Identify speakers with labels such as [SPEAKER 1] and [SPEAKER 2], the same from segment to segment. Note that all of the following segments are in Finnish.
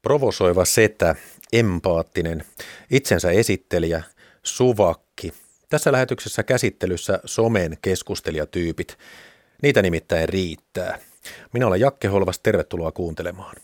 [SPEAKER 1] Provosoiva setä, empaattinen, itsensä esittelijä, suvakki. Tässä lähetyksessä käsittelyssä somen keskustelijatyypit. Niitä nimittäin riittää. Minä olen Jakke Holvas, tervetuloa kuuntelemaan.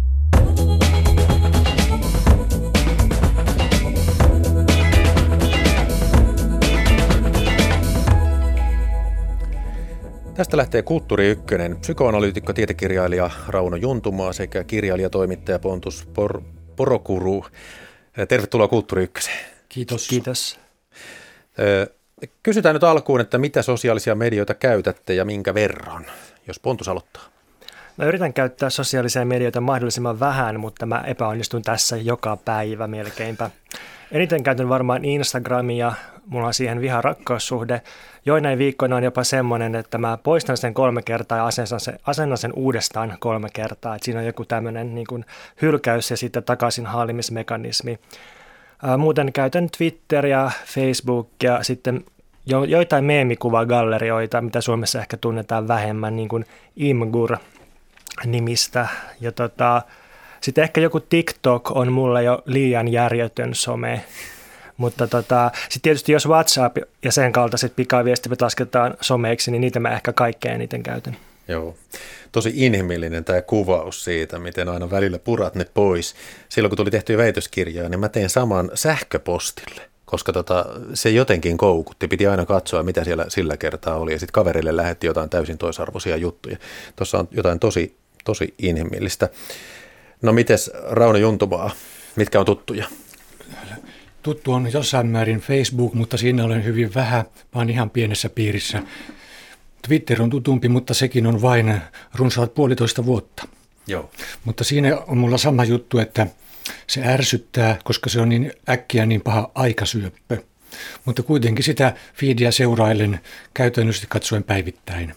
[SPEAKER 1] Tästä lähtee Kulttuuri Ykkönen, psykoanalyytikko, tietekirjailija Rauno Juntumaa sekä kirjailijatoimittaja Pontus Porokuru. Tervetuloa Kulttuuri Ykköseen.
[SPEAKER 2] Kiitos.
[SPEAKER 3] Kiitos.
[SPEAKER 1] Kysytään nyt alkuun, että mitä sosiaalisia medioita käytätte ja minkä verran, jos Pontus aloittaa.
[SPEAKER 3] Mä yritän käyttää sosiaalisia medioita mahdollisimman vähän, mutta mä epäonnistun tässä joka päivä melkeinpä. Eniten käytän varmaan Instagramia, mulla on siihen viha-rakkaussuhde. Joinain viikkoina on jopa semmoinen, että mä poistan sen 3 kertaa ja asennan sen uudestaan 3 kertaa. Et siinä on joku tämmöinen niin kuin hylkäys ja sitten takaisin haalimismekanismi. Muuten käytän Twitteriä, Facebookia, sitten joitain meemikuvagallerioita, mitä Suomessa ehkä tunnetaan vähemmän, niin kuin Imgur-nimistä. Ja sitten ehkä joku TikTok on mulle jo liian järjetön some. Mutta sitten tietysti jos WhatsApp ja sen kaltaiset pikaviestimät lasketaan someiksi, niin niitä mä ehkä kaikkein eniten käytän.
[SPEAKER 1] Joo. Tosi inhimillinen tämä kuvaus siitä, miten aina välillä purat ne pois. Silloin kun tuli tehtyä väitöskirjaa, niin mä tein saman sähköpostille, koska se jotenkin koukutti. Piti aina katsoa, mitä siellä sillä kertaa oli, ja sitten kaverille lähetti jotain täysin toisarvoisia juttuja. Tuossa on jotain tosi inhimillistä. No mites Rauno Juntumaa, mitkä on tuttuja?
[SPEAKER 2] Tuttu on jossain määrin Facebook, mutta siinä olen hyvin vähän, vaan ihan pienessä piirissä. Twitter on tutumpi, mutta sekin on vain runsaat 1,5 vuotta.
[SPEAKER 1] Joo.
[SPEAKER 2] Mutta siinä on mulla sama juttu, että se ärsyttää, koska se on niin äkkiä niin paha aikasyöppö. Mutta kuitenkin sitä feedia seurailen käytännössä katsoen päivittäin.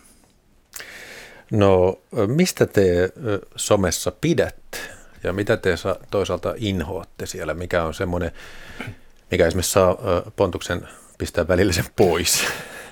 [SPEAKER 1] No mistä te somessa pidätte ja mitä te toisaalta inhoatte siellä? Mikä on semmoinen, mikä esimerkiksi saa Pontuksen pistää välillä sen pois?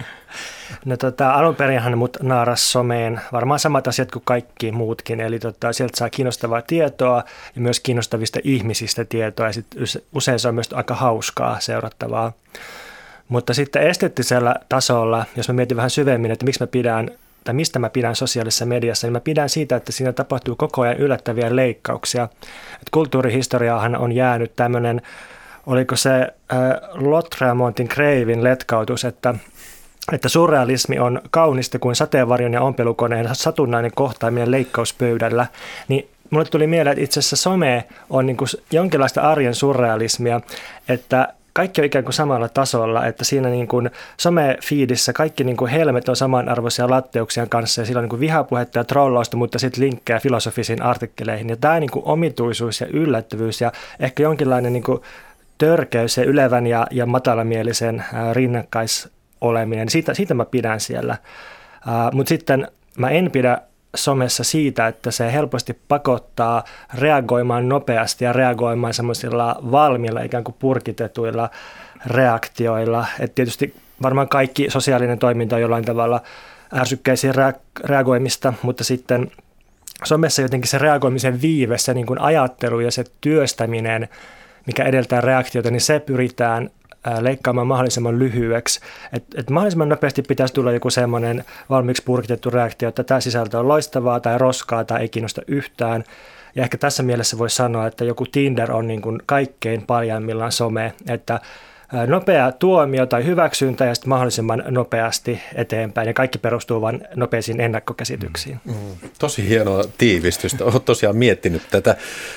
[SPEAKER 3] No alun perinhan mut naaras someen varmaan samat asiat kuin kaikki muutkin, eli sieltä saa kiinnostavaa tietoa ja myös kiinnostavista ihmisistä tietoa ja usein se on myös aika hauskaa seurattavaa. Mutta sitten esteettisellä tasolla, jos mä mietin vähän syvemmin, että mistä mä pidän sosiaalisessa mediassa, niin mä pidän siitä, että siinä tapahtuu koko ajan yllättäviä leikkauksia. Et kulttuurihistoriaahan on jäänyt tämmöinen, oliko se Lautréamontin kreivin letkautus, että surrealismi on kaunista kuin sateenvarjon ja ompelukoneen satunnainen kohtaaminen leikkauspöydällä, niin mulle tuli mieleen, että itse asiassa some on niin kuin jonkinlaista arjen surrealismia, että kaikki on ikään kuin samalla tasolla, että siinä niin kuin some-feedissä kaikki niin kuin helmet on samanarvoisia latteuksien kanssa ja sillä on niin kuin vihapuhetta ja trollausta, mutta sitten linkkejä filosofisiin artikkeleihin. Ja tämä niin kuin omituisuus ja yllättävyys ja ehkä jonkinlainen niin kuin törkeys ja ylevän ja matalamielisen rinnakkaisoleminen, siitä mä pidän siellä. Mutta sitten mä en pidä somessa siitä, että se helposti pakottaa reagoimaan nopeasti ja reagoimaan semmoisilla valmiilla ikään kuin purkitetuilla reaktioilla. Et tietysti varmaan kaikki sosiaalinen toiminta on jollain tavalla ärsykkäisiä reagoimista, mutta sitten somessa jotenkin se reagoimisen viive, se niin kuin ajattelu ja se työstäminen, mikä edeltää reaktiota, niin se pyritään leikkaamaan mahdollisimman lyhyeksi. Että mahdollisimman nopeasti pitäisi tulla joku semmoinen valmiiksi purkitettu reaktio, että tämä sisältö on loistavaa tai roskaa tai ei kiinnosta yhtään. Ja ehkä tässä mielessä voisi sanoa, että joku Tinder on niin kuin kaikkein parjaimmillaan some, että nopea tuomio tai hyväksyntä ja sitten mahdollisimman nopeasti eteenpäin. Ja kaikki perustuu vain nopeisiin ennakkokäsityksiin.
[SPEAKER 1] Tosi hienoa tiivistystä. Olet tosiaan miettinyt tätä.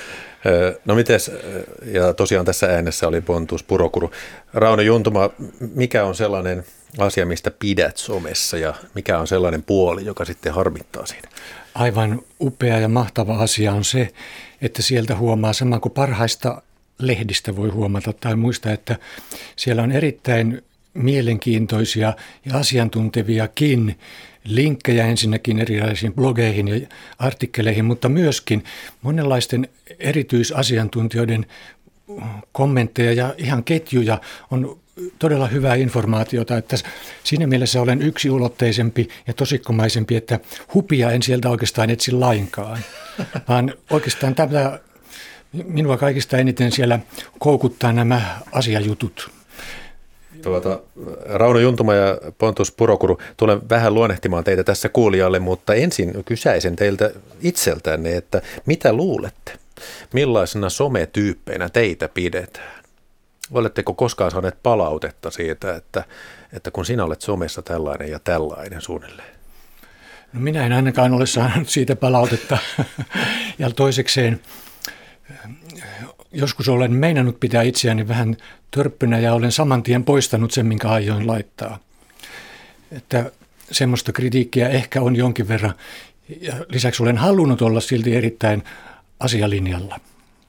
[SPEAKER 1] No mites, ja tosiaan tässä äänessä oli Pontus Porokuru. Rauno Juntuma, mikä on sellainen asia, mistä pidät somessa ja mikä on sellainen puoli, joka sitten harmittaa siinä?
[SPEAKER 2] Aivan upea ja mahtava asia on se, että sieltä huomaa saman kuin parhaista lehdistä voi huomata tai muista, että siellä on erittäin mielenkiintoisia ja asiantunteviakin linkkejä ensinnäkin erilaisiin blogeihin ja artikkeleihin, mutta myöskin monenlaisten erityisasiantuntijoiden kommentteja ja ihan ketjuja on todella hyvää informaatiota, että siinä mielessä olen yksiulotteisempi ja tosikkomaisempi, että hupia en sieltä oikeastaan etsi lainkaan, vaan oikeastaan tämä Minua kaikista eniten siellä koukuttaa nämä asiajutut.
[SPEAKER 1] Rauno Juntuma ja Pontus Purokuru, tulen vähän luonnehtimaan teitä tässä kuulijalle, mutta ensin kysäisen teiltä itseltänne, että mitä luulette? Millaisena sometyyppeinä teitä pidetään? Oletteko koskaan saaneet palautetta siitä, että kun sinä olet somessa tällainen ja tällainen suunnilleen?
[SPEAKER 2] No minä en ainakaan ole saanut siitä palautetta. Ja toisekseen, joskus olen meinannut pitää itseäni vähän törppynä ja olen saman tien poistanut sen, minkä aioin laittaa. Että semmoista kritiikkiä ehkä on jonkin verran. Ja lisäksi olen halunnut olla silti erittäin asialinjalla.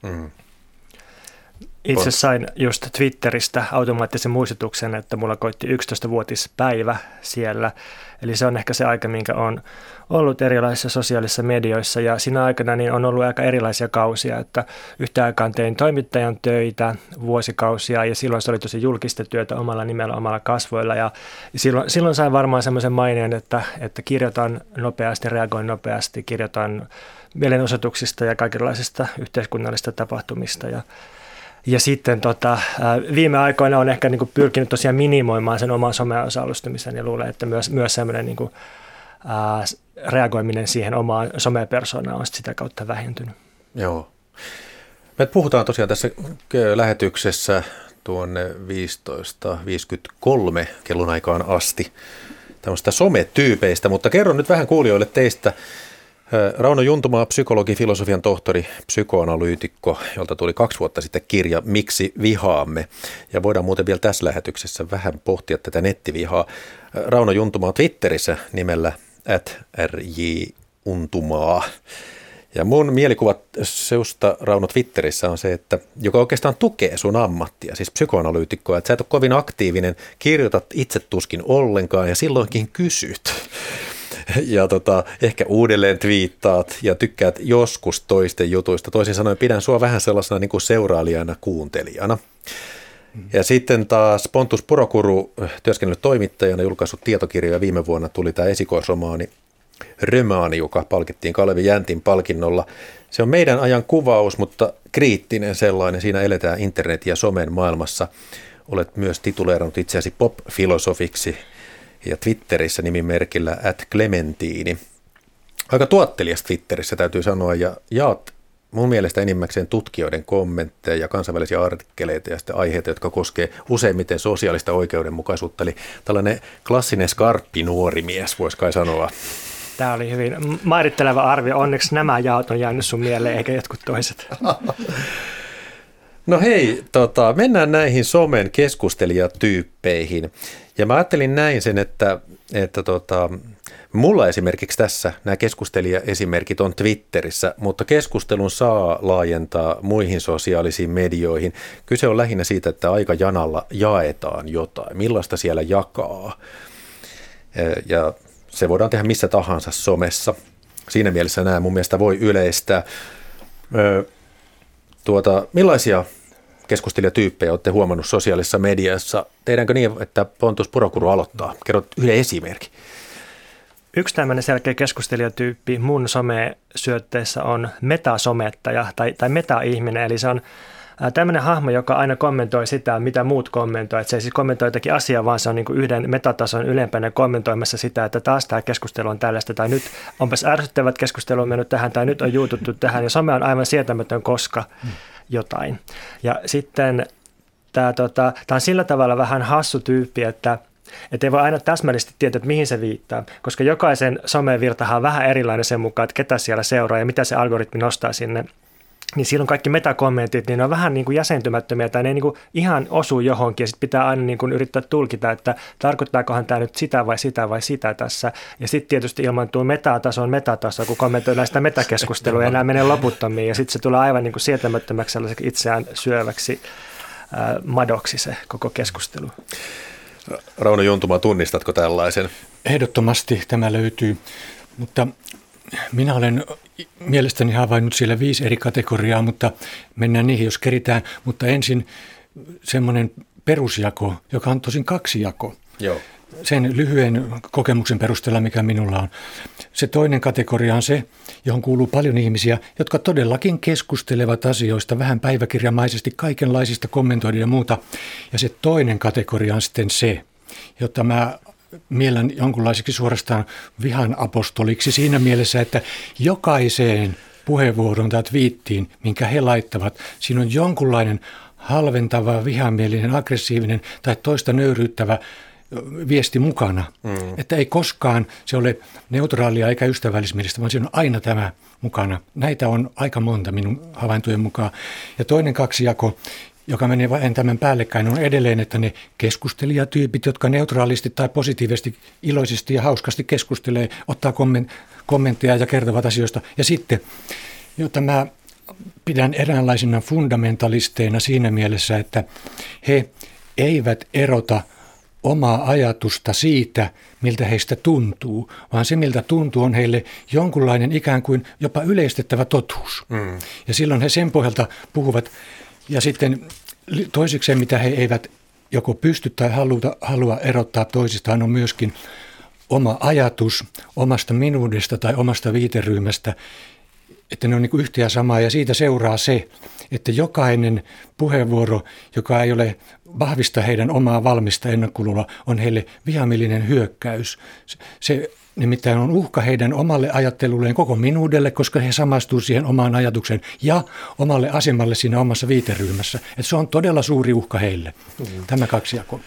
[SPEAKER 3] Itse sain just Twitteristä automaattisen muistutuksen, että mulla koitti 11-vuotispäivä siellä. Eli se on ehkä se aika, minkä on ollut erilaisissa sosiaalisissa medioissa. Ja siinä aikana niin on ollut aika erilaisia kausia, että yhtä aikaan tein toimittajan töitä vuosikausia ja silloin se oli tosi julkista työtä omalla nimellä, omalla kasvoilla. Ja silloin sain varmaan semmoisen maineen, että kirjoitan nopeasti, reagoin nopeasti, kirjoitan mielenosoituksista ja kaikenlaisista yhteiskunnallisista tapahtumista ja sitten viime aikoina on ehkä niin kuin pyrkinyt tosiaan minimoimaan sen oman someosallistumisen ja luulen, että myös semmoinen niin kuin, reagoiminen siihen omaan somepersonaan on sitä kautta vähentynyt.
[SPEAKER 1] Joo. Me puhutaan tosiaan tässä lähetyksessä tuonne 15.53 kellonaikaan asti tämmöistä sometyypeistä, mutta kerron nyt vähän kuulijoille teistä. Rauno Juntuma, psykologi, filosofian tohtori, psykoanalyytikko, jolta tuli 2 vuotta sitten kirja Miksi vihaamme? Ja voidaan muuten vielä tässä lähetyksessä vähän pohtia tätä nettivihaa. Rauno Juntuma on Twitterissä nimellä @rjuntumaa. Ja mun mielikuva seusta, Rauno, Twitterissä on se, että joka oikeastaan tukee sun ammattia, siis psykoanalyytikkoa, että sä et ole kovin aktiivinen, kirjoitat itse tuskin ollenkaan ja silloinkin kysyt. Ja ehkä uudelleen twiittaat ja tykkäät joskus toisten jutuista. Toisin sanoen pidän sua vähän sellaisena niin kuin seurailijana, kuuntelijana. Ja sitten taas Pontus Purokuru, työskennellyt toimittajana, julkaissut tietokirjoja. Viime vuonna tuli tämä esikoisromaani Römaani, joka palkittiin Kalevi Jäntin palkinnolla. Se on meidän ajan kuvaus, mutta kriittinen sellainen. Siinä eletään internet- ja somen maailmassa. Olet myös tituleerannut itseäsi pop-filosofiksi ja Twitterissä nimimerkillä @Clementiini. Aika tuottelias Twitterissä täytyy sanoa ja jaat mun mielestä enimmäkseen tutkijoiden kommentteja ja kansainvälisiä artikkeleita ja sitten aiheita, jotka koskee useimmiten sosiaalista oikeudenmukaisuutta. Eli tällainen klassinen skarppi nuori mies, voisi kai sanoa.
[SPEAKER 3] Tämä oli hyvin mairitteleva arvio. Onneksi nämä jaot on jäänyt sun mieleen eikä jotkut toiset.
[SPEAKER 1] No hei, mennään näihin somen keskustelijatyyppeihin. Ja mä ajattelin näin sen, että mulla esimerkiksi tässä nämä keskustelijaesimerkit on Twitterissä, mutta keskustelun saa laajentaa muihin sosiaalisiin medioihin. Kyse on lähinnä siitä, että aika janalla jaetaan jotain, millaista siellä jakaa. Ja se voidaan tehdä missä tahansa somessa. Siinä mielessä nämä mun mielestä voi yleistää. Millaisia keskustelijatyyppejä olette huomannut sosiaalisessa mediassa? Tehdäänkö niin, että Pontus Purokuru aloittaa? Kerrot yhden esimerkin.
[SPEAKER 3] Yksi tämmöinen selkeä keskustelijatyyppi mun somesyötteissä on metasomettaja tai meta-ihminen, eli se on tämmöinen hahmo, joka aina kommentoi sitä, mitä muut kommentoi. Että se ei siis kommentoi jotakin asiaa, vaan se on niin kuin yhden metatason ylempänä kommentoimassa sitä, että taas tämä keskustelu on tällaista, tai nyt onpas ärsyttävät keskustelu on mennyt tähän, tai nyt on juututtu tähän, ja some on aivan sietämätön, koska jotain. Ja sitten tämä on sillä tavalla vähän hassu tyyppi, että ei voi aina täsmällisesti tietää, että mihin se viittaa, koska jokaisen somevirtahan on vähän erilainen sen mukaan, että ketä siellä seuraa ja mitä se algoritmi nostaa sinne. Niin silloin kaikki metakommentit, niin ne on vähän niin kuin jäsentymättömiä tai ne niin kuin ihan osuu johonkin ja sitten pitää aina niin kuin yrittää tulkita, että tarkoittaakohan tämä nyt sitä vai sitä vai sitä tässä. Ja sitten tietysti ilmaantuu metataso, kun kommentoi näistä metakeskusteluja ja nämä menee loputtomiin ja sitten se tulee aivan niin kuin sietämättömäksi sellaiseksi itseään syöväksi madoksi se koko keskustelu.
[SPEAKER 1] Rauno Juntuma, tunnistatko tällaisen?
[SPEAKER 2] Ehdottomasti tämä löytyy, mutta minä olen mielestäni havainnut siellä 5 eri kategoriaa, mutta mennään niihin, jos keritään. Mutta ensin semmoinen perusjako, joka on tosin 2 jako.
[SPEAKER 1] Joo.
[SPEAKER 2] sen lyhyen kokemuksen perusteella, mikä minulla on. Se toinen kategoria on se, johon kuuluu paljon ihmisiä, jotka todellakin keskustelevat asioista vähän päiväkirjamaisesti, kaikenlaisista kommentoida ja muuta. Ja se toinen kategoria on sitten se, jota mä mielen jonkunlaiseksi suorastaan vihan apostoliksi siinä mielessä, että jokaiseen puheenvuoroon tai twiittiin, minkä he laittavat, siinä on jonkunlainen halventava, vihamielinen, aggressiivinen tai toista nöyryyttävä viesti mukana. Että ei koskaan se ole neutraalia eikä ystävällismielistä, vaan siinä on aina tämä mukana. Näitä on aika monta minun havaintojen mukaan. Ja toinen kaksijako, joka menee vain tämän päällekkäin, on edelleen, että ne keskustelijatyypit, jotka neutraalisti tai positiivisesti, iloisesti ja hauskasti keskustelee, ottaa kommentteja ja kertovat asioista. Ja sitten, jota mä pidän eräänlaisina fundamentalisteina siinä mielessä, että he eivät erota omaa ajatusta siitä, miltä heistä tuntuu, vaan se, miltä tuntuu, on heille jonkunlainen ikään kuin jopa yleistettävä totuus. Ja silloin he sen pohjalta puhuvat. Ja sitten toisekseen, mitä he eivät joko pysty tai halua erottaa toisistaan, on myöskin oma ajatus omasta minuudesta tai omasta viiteryhmästä, että ne on niin kuin yhtä ja samaa, ja siitä seuraa se, että jokainen puheenvuoro, joka ei ole vahvista heidän omaa valmista ennakkoluuloa, on heille vihamielinen hyökkäys. Se nimittäin on uhka heidän omalle ajattelulleen, koko minuudelle, koska he samastuvat siihen omaan ajatukseen ja omalle asemalle siinä omassa viiteryhmässä. Että se on todella suuri uhka heille, tämä kaksijako.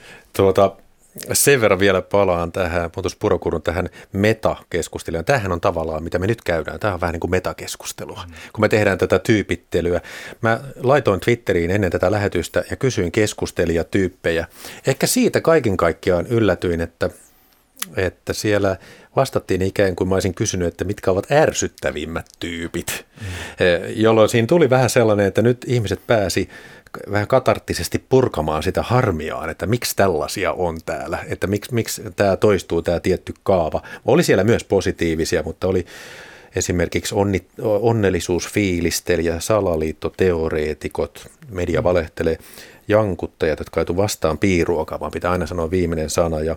[SPEAKER 1] Sen verran vielä palaan tähän, Pontus Purokuru, tähän metakeskusteluun. Tämähän on tavallaan, mitä me nyt käydään. Tämä on vähän niin kuin metakeskustelua, kun me tehdään tätä tyypittelyä. Mä laitoin Twitteriin ennen tätä lähetystä ja kysyin keskustelijatyyppejä. Ehkä siitä kaiken kaikkiaan yllätyin, että siellä vastattiin ikään kuin mä olisin kysynyt, että mitkä ovat ärsyttävimmät tyypit, jolloin siinä tuli vähän sellainen, että nyt ihmiset pääsi vähän katarttisesti purkamaan sitä harmiaan, että miksi tällaisia on täällä, että miksi tämä toistuu, tämä tietty kaava. Oli siellä myös positiivisia, mutta oli esimerkiksi onnellisuusfiilistelijä, salaliittoteoreetikot, media valehtelee, jankuttajat, jotka ei tule vastaan piiruokaa, vaan pitää aina sanoa viimeinen sana ja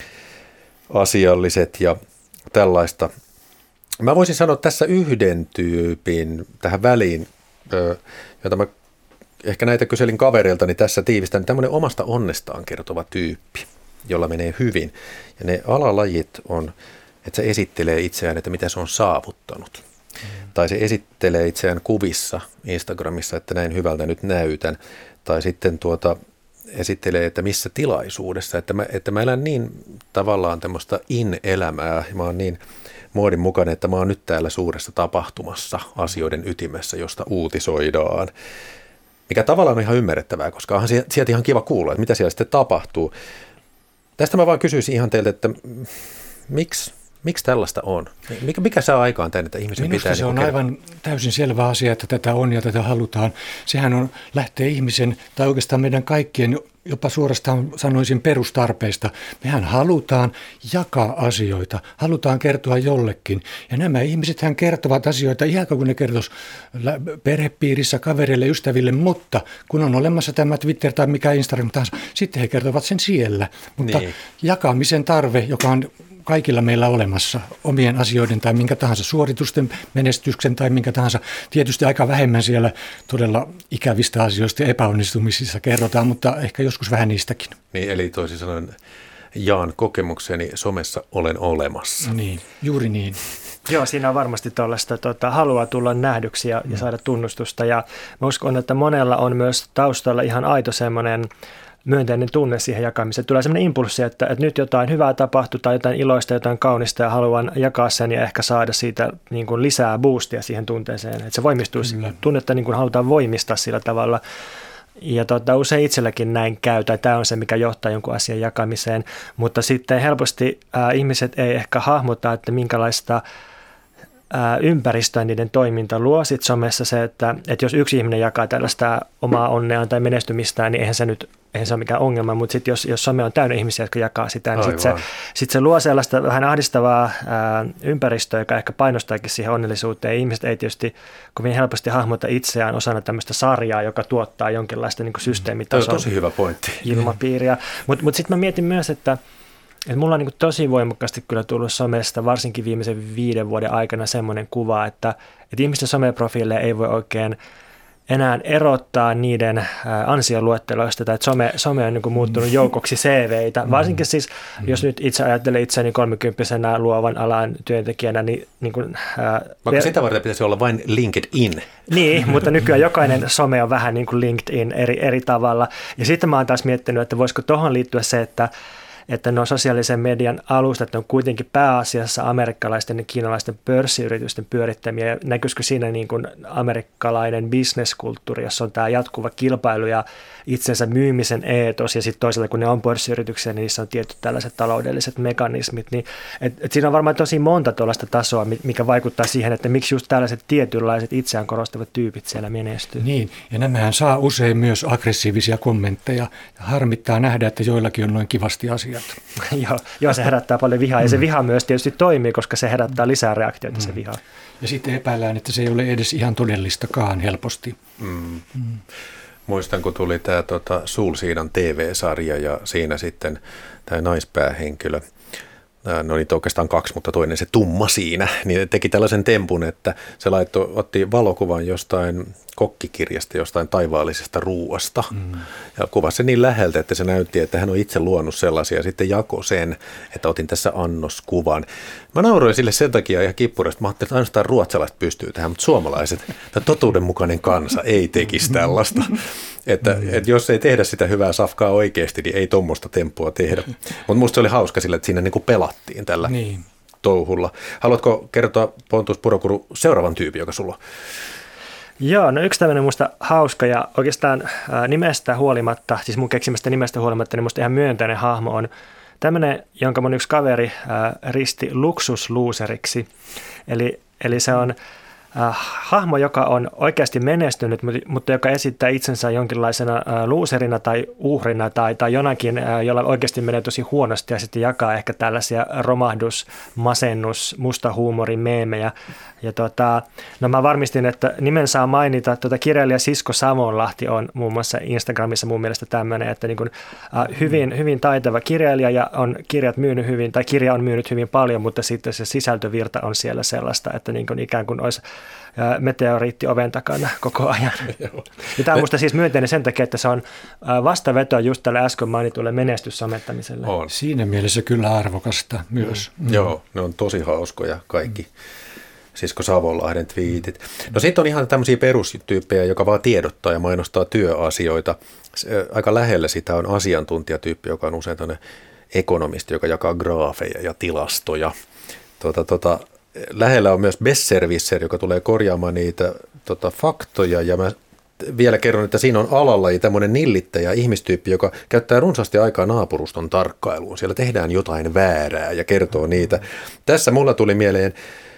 [SPEAKER 1] asialliset ja tällaista. Mä voisin sanoa tässä yhden tyypin tähän väliin, jota mä ehkä näitä kyselin kavereilta, niin tässä tiivistän tämmöinen omasta onnestaan kertova tyyppi, jolla menee hyvin. Ja ne alalajit on, että se esittelee itseään, että mitä se on saavuttanut. Tai se esittelee itseään kuvissa Instagramissa, että näin hyvältä nyt näytän. Tai sitten esittelee, että missä tilaisuudessa. Että mä elän niin tavallaan tämmöistä in-elämää. Mä oon niin muodin mukainen, että mä oon nyt täällä suuressa tapahtumassa asioiden ytimessä, josta uutisoidaan. Mikä tavallaan on ihan ymmärrettävää, koska onhan sieltä ihan kiva kuulla, että mitä siellä sitten tapahtuu. Tästä mä vaan kysyisin ihan teiltä, että miksi tällaista on? Mikä saa aikaan tänne, että ihmisen
[SPEAKER 2] Minusta
[SPEAKER 1] pitää...
[SPEAKER 2] se on aivan täysin selvä asia, että tätä on ja tätä halutaan. Sehän lähtee ihmisen, tai oikeastaan meidän kaikkien, jopa suorastaan sanoisin perustarpeista. Mehän halutaan jakaa asioita, halutaan kertoa jollekin. Ja nämä ihmisethän kertovat asioita ihan kuin ne kertoisi perhepiirissä, kavereille, ystäville, mutta kun on olemassa tämä Twitter tai mikä Instagram tahansa, sitten he kertovat sen siellä. Mutta jakamisen tarve, joka on kaikilla meillä olemassa, omien asioiden tai minkä tahansa suoritusten, menestyksen tai minkä tahansa. Tietysti aika vähemmän siellä todella ikävistä asioista ja epäonnistumisissa kerrotaan, mutta ehkä joskus vähän niistäkin.
[SPEAKER 1] Niin, eli toisin sanoen jaan kokemukseni, somessa olen olemassa.
[SPEAKER 2] Niin, juuri niin.
[SPEAKER 3] Joo, siinä on varmasti tuollaista halua tulla nähdyksi ja saada tunnustusta. Ja mä uskon, että monella on myös taustalla ihan aito semmoinen myönteinen tunne siihen jakamiseen. Tulee sellainen impulssi, että nyt jotain hyvää tapahtuu tai jotain iloista, jotain kaunista ja haluan jakaa sen ja ehkä saada siitä niin kuin lisää boostia siihen tunteeseen. Että se voimistuu, tunnetta niin kuin halutaan voimistaa sillä tavalla. Ja usein itselläkin näin käy, tai tämä on se, mikä johtaa jonkun asian jakamiseen, mutta sitten helposti ihmiset ei ehkä hahmota, että minkälaista ympäristöä niiden toiminta luo. Sitten somessa se, että jos yksi ihminen jakaa tällaista omaa onneaan tai menestymistään, niin eihän se ole mikään ongelma, mutta sitten jos some on täynnä ihmisiä, jotka jakaa sitä, niin sitten se luo sellaista vähän ahdistavaa ympäristöä, joka ehkä painostaakin siihen onnellisuuteen. Ihmiset ei tietysti kovin helposti hahmota itseään osana tämmöistä sarjaa, joka tuottaa jonkinlaista niin kuin systeemitason
[SPEAKER 1] tosi hyvä pointti.
[SPEAKER 3] Ilmapiiriä. Mutta sitten mä mietin myös, että Et mulla on niin kuin tosi voimakkaasti kyllä tullut somesta, varsinkin viimeisen 5 vuoden aikana semmoinen kuva, että ihmisten someprofiilleja ei voi oikein enää erottaa niiden ansioluetteloista, tai että some on niin kuin muuttunut joukoksi CVitä. Varsinkin siis, jos nyt itse ajattelen itseäni 30-vuotiaana luovan alan työntekijänä, niin kuin,
[SPEAKER 1] vaikka sitä varten pitäisi olla vain LinkedIn.
[SPEAKER 3] Niin, mutta nykyään jokainen some on vähän niin kuin LinkedIn eri tavalla. Ja sitten mä oon taas miettinyt, että voisiko tuohon liittyä se, että nuo sosiaalisen median alustat on kuitenkin pääasiassa amerikkalaisten ja kiinalaisten pörssiyritysten pyörittämiä. Ja näkyisikö siinä niin kuin amerikkalainen bisneskulttuuri, jossa on tämä jatkuva kilpailu ja itsensä myymisen eetos, ja sitten toisaalta kun ne on pörssiyrityksiä, niin niissä on tietyt tällaiset taloudelliset mekanismit. Niin, siinä on varmaan tosi monta tuollaista tasoa, mikä vaikuttaa siihen, että miksi just tällaiset tietynlaiset itseään korostavat tyypit siellä menestyy.
[SPEAKER 2] Niin, ja nämähän saa usein myös aggressiivisia kommentteja. Harmittaa nähdä, että joillakin on noin kivasti asiat.
[SPEAKER 3] Joo, se herättää paljon vihaa, ja se viha myös tietysti toimii, koska se herättää lisää reaktioita, se viha.
[SPEAKER 2] Ja sitten epäillään, että se ei ole edes ihan todellistakaan helposti.
[SPEAKER 1] Muistan, kun tuli tämä Sulsiidan TV-sarja, ja siinä sitten tämä naispäähenkilö, no niitä oikeastaan 2, mutta toinen se tumma siinä, niin teki tällaisen tempun, että se otti valokuvan jostain kokkikirjasta, jostain taivaallisesta ruuasta, ja kuvasi se niin läheltä, että se näytti, että hän on itse luonut sellaisia, ja sitten jakoi sen, että otin tässä annoskuvan. Mä nauroin sille sen takia ihan kippurasti, mä ajattelin, että ainoastaan ruotsalaiset pystyy tähän, mutta suomalaiset, tämä totuudenmukainen kansa ei tekisi tällaista. Että jos ei tehdä sitä hyvää safkaa oikeasti, niin ei tuommoista temppua tehdä. Mutta musta se oli hauska sillä, että siinä niin kuin pelattiin tällä touhulla. Haluatko kertoa, Pontus Purokuru, seuraavan tyypin, joka sulla on?
[SPEAKER 3] Joo, no yksi tämmöinen musta hauska ja oikeastaan nimestä huolimatta, siis mun keksimästä nimestä huolimatta, niin musta ihan myönteinen hahmo on tämmöinen, jonka mun yksi kaveri risti luksusluuseriksi. Eli se on hahmo, joka on oikeasti menestynyt, mutta joka esittää itsensä jonkinlaisena luuserina tai uhrina tai jonakin, jolla oikeasti menee tosi huonosti, ja sitten jakaa ehkä tällaisia romahdus, masennus, musta huumorin meemejä. Ja no mä varmistin, että nimen saa mainita. Kirjailija Sisko Savonlahti on muun muassa Instagramissa mun mielestä tämmöinen, että niin kuin, hyvin taitava kirjailija, ja on kirja on myynyt hyvin paljon, mutta sitten se sisältövirta on siellä sellaista, että niin kuin ikään kuin olisi meteoriitti oven takana koko ajan. Ja tämä on musta siis myönteinen sen takia, että se on vastavetoa just tälle äsken mainitulle menestyssomettamiselle.
[SPEAKER 2] On. Siinä mielessä kyllä arvokasta myös.
[SPEAKER 1] Joo, ne on tosi hauskoja kaikki. Sisko Savonlahden twiitit. No sitten on ihan tämmöisiä perustyyppejä, joka vaan tiedottaa ja mainostaa työasioita. Aika lähellä sitä on asiantuntijatyyppi, joka on usein tämmöinen ekonomisti, joka jakaa graafeja ja tilastoja. Lähellä on myös Besserwisser, joka tulee korjaamaan niitä faktoja, ja mä vielä kerron, että siinä on alalla tämmöinen nillittäjä ihmistyyppi, joka käyttää runsaasti aikaa naapuruston tarkkailuun. Siellä tehdään jotain väärää ja kertoo niitä. Tässä mulla tuli mieleen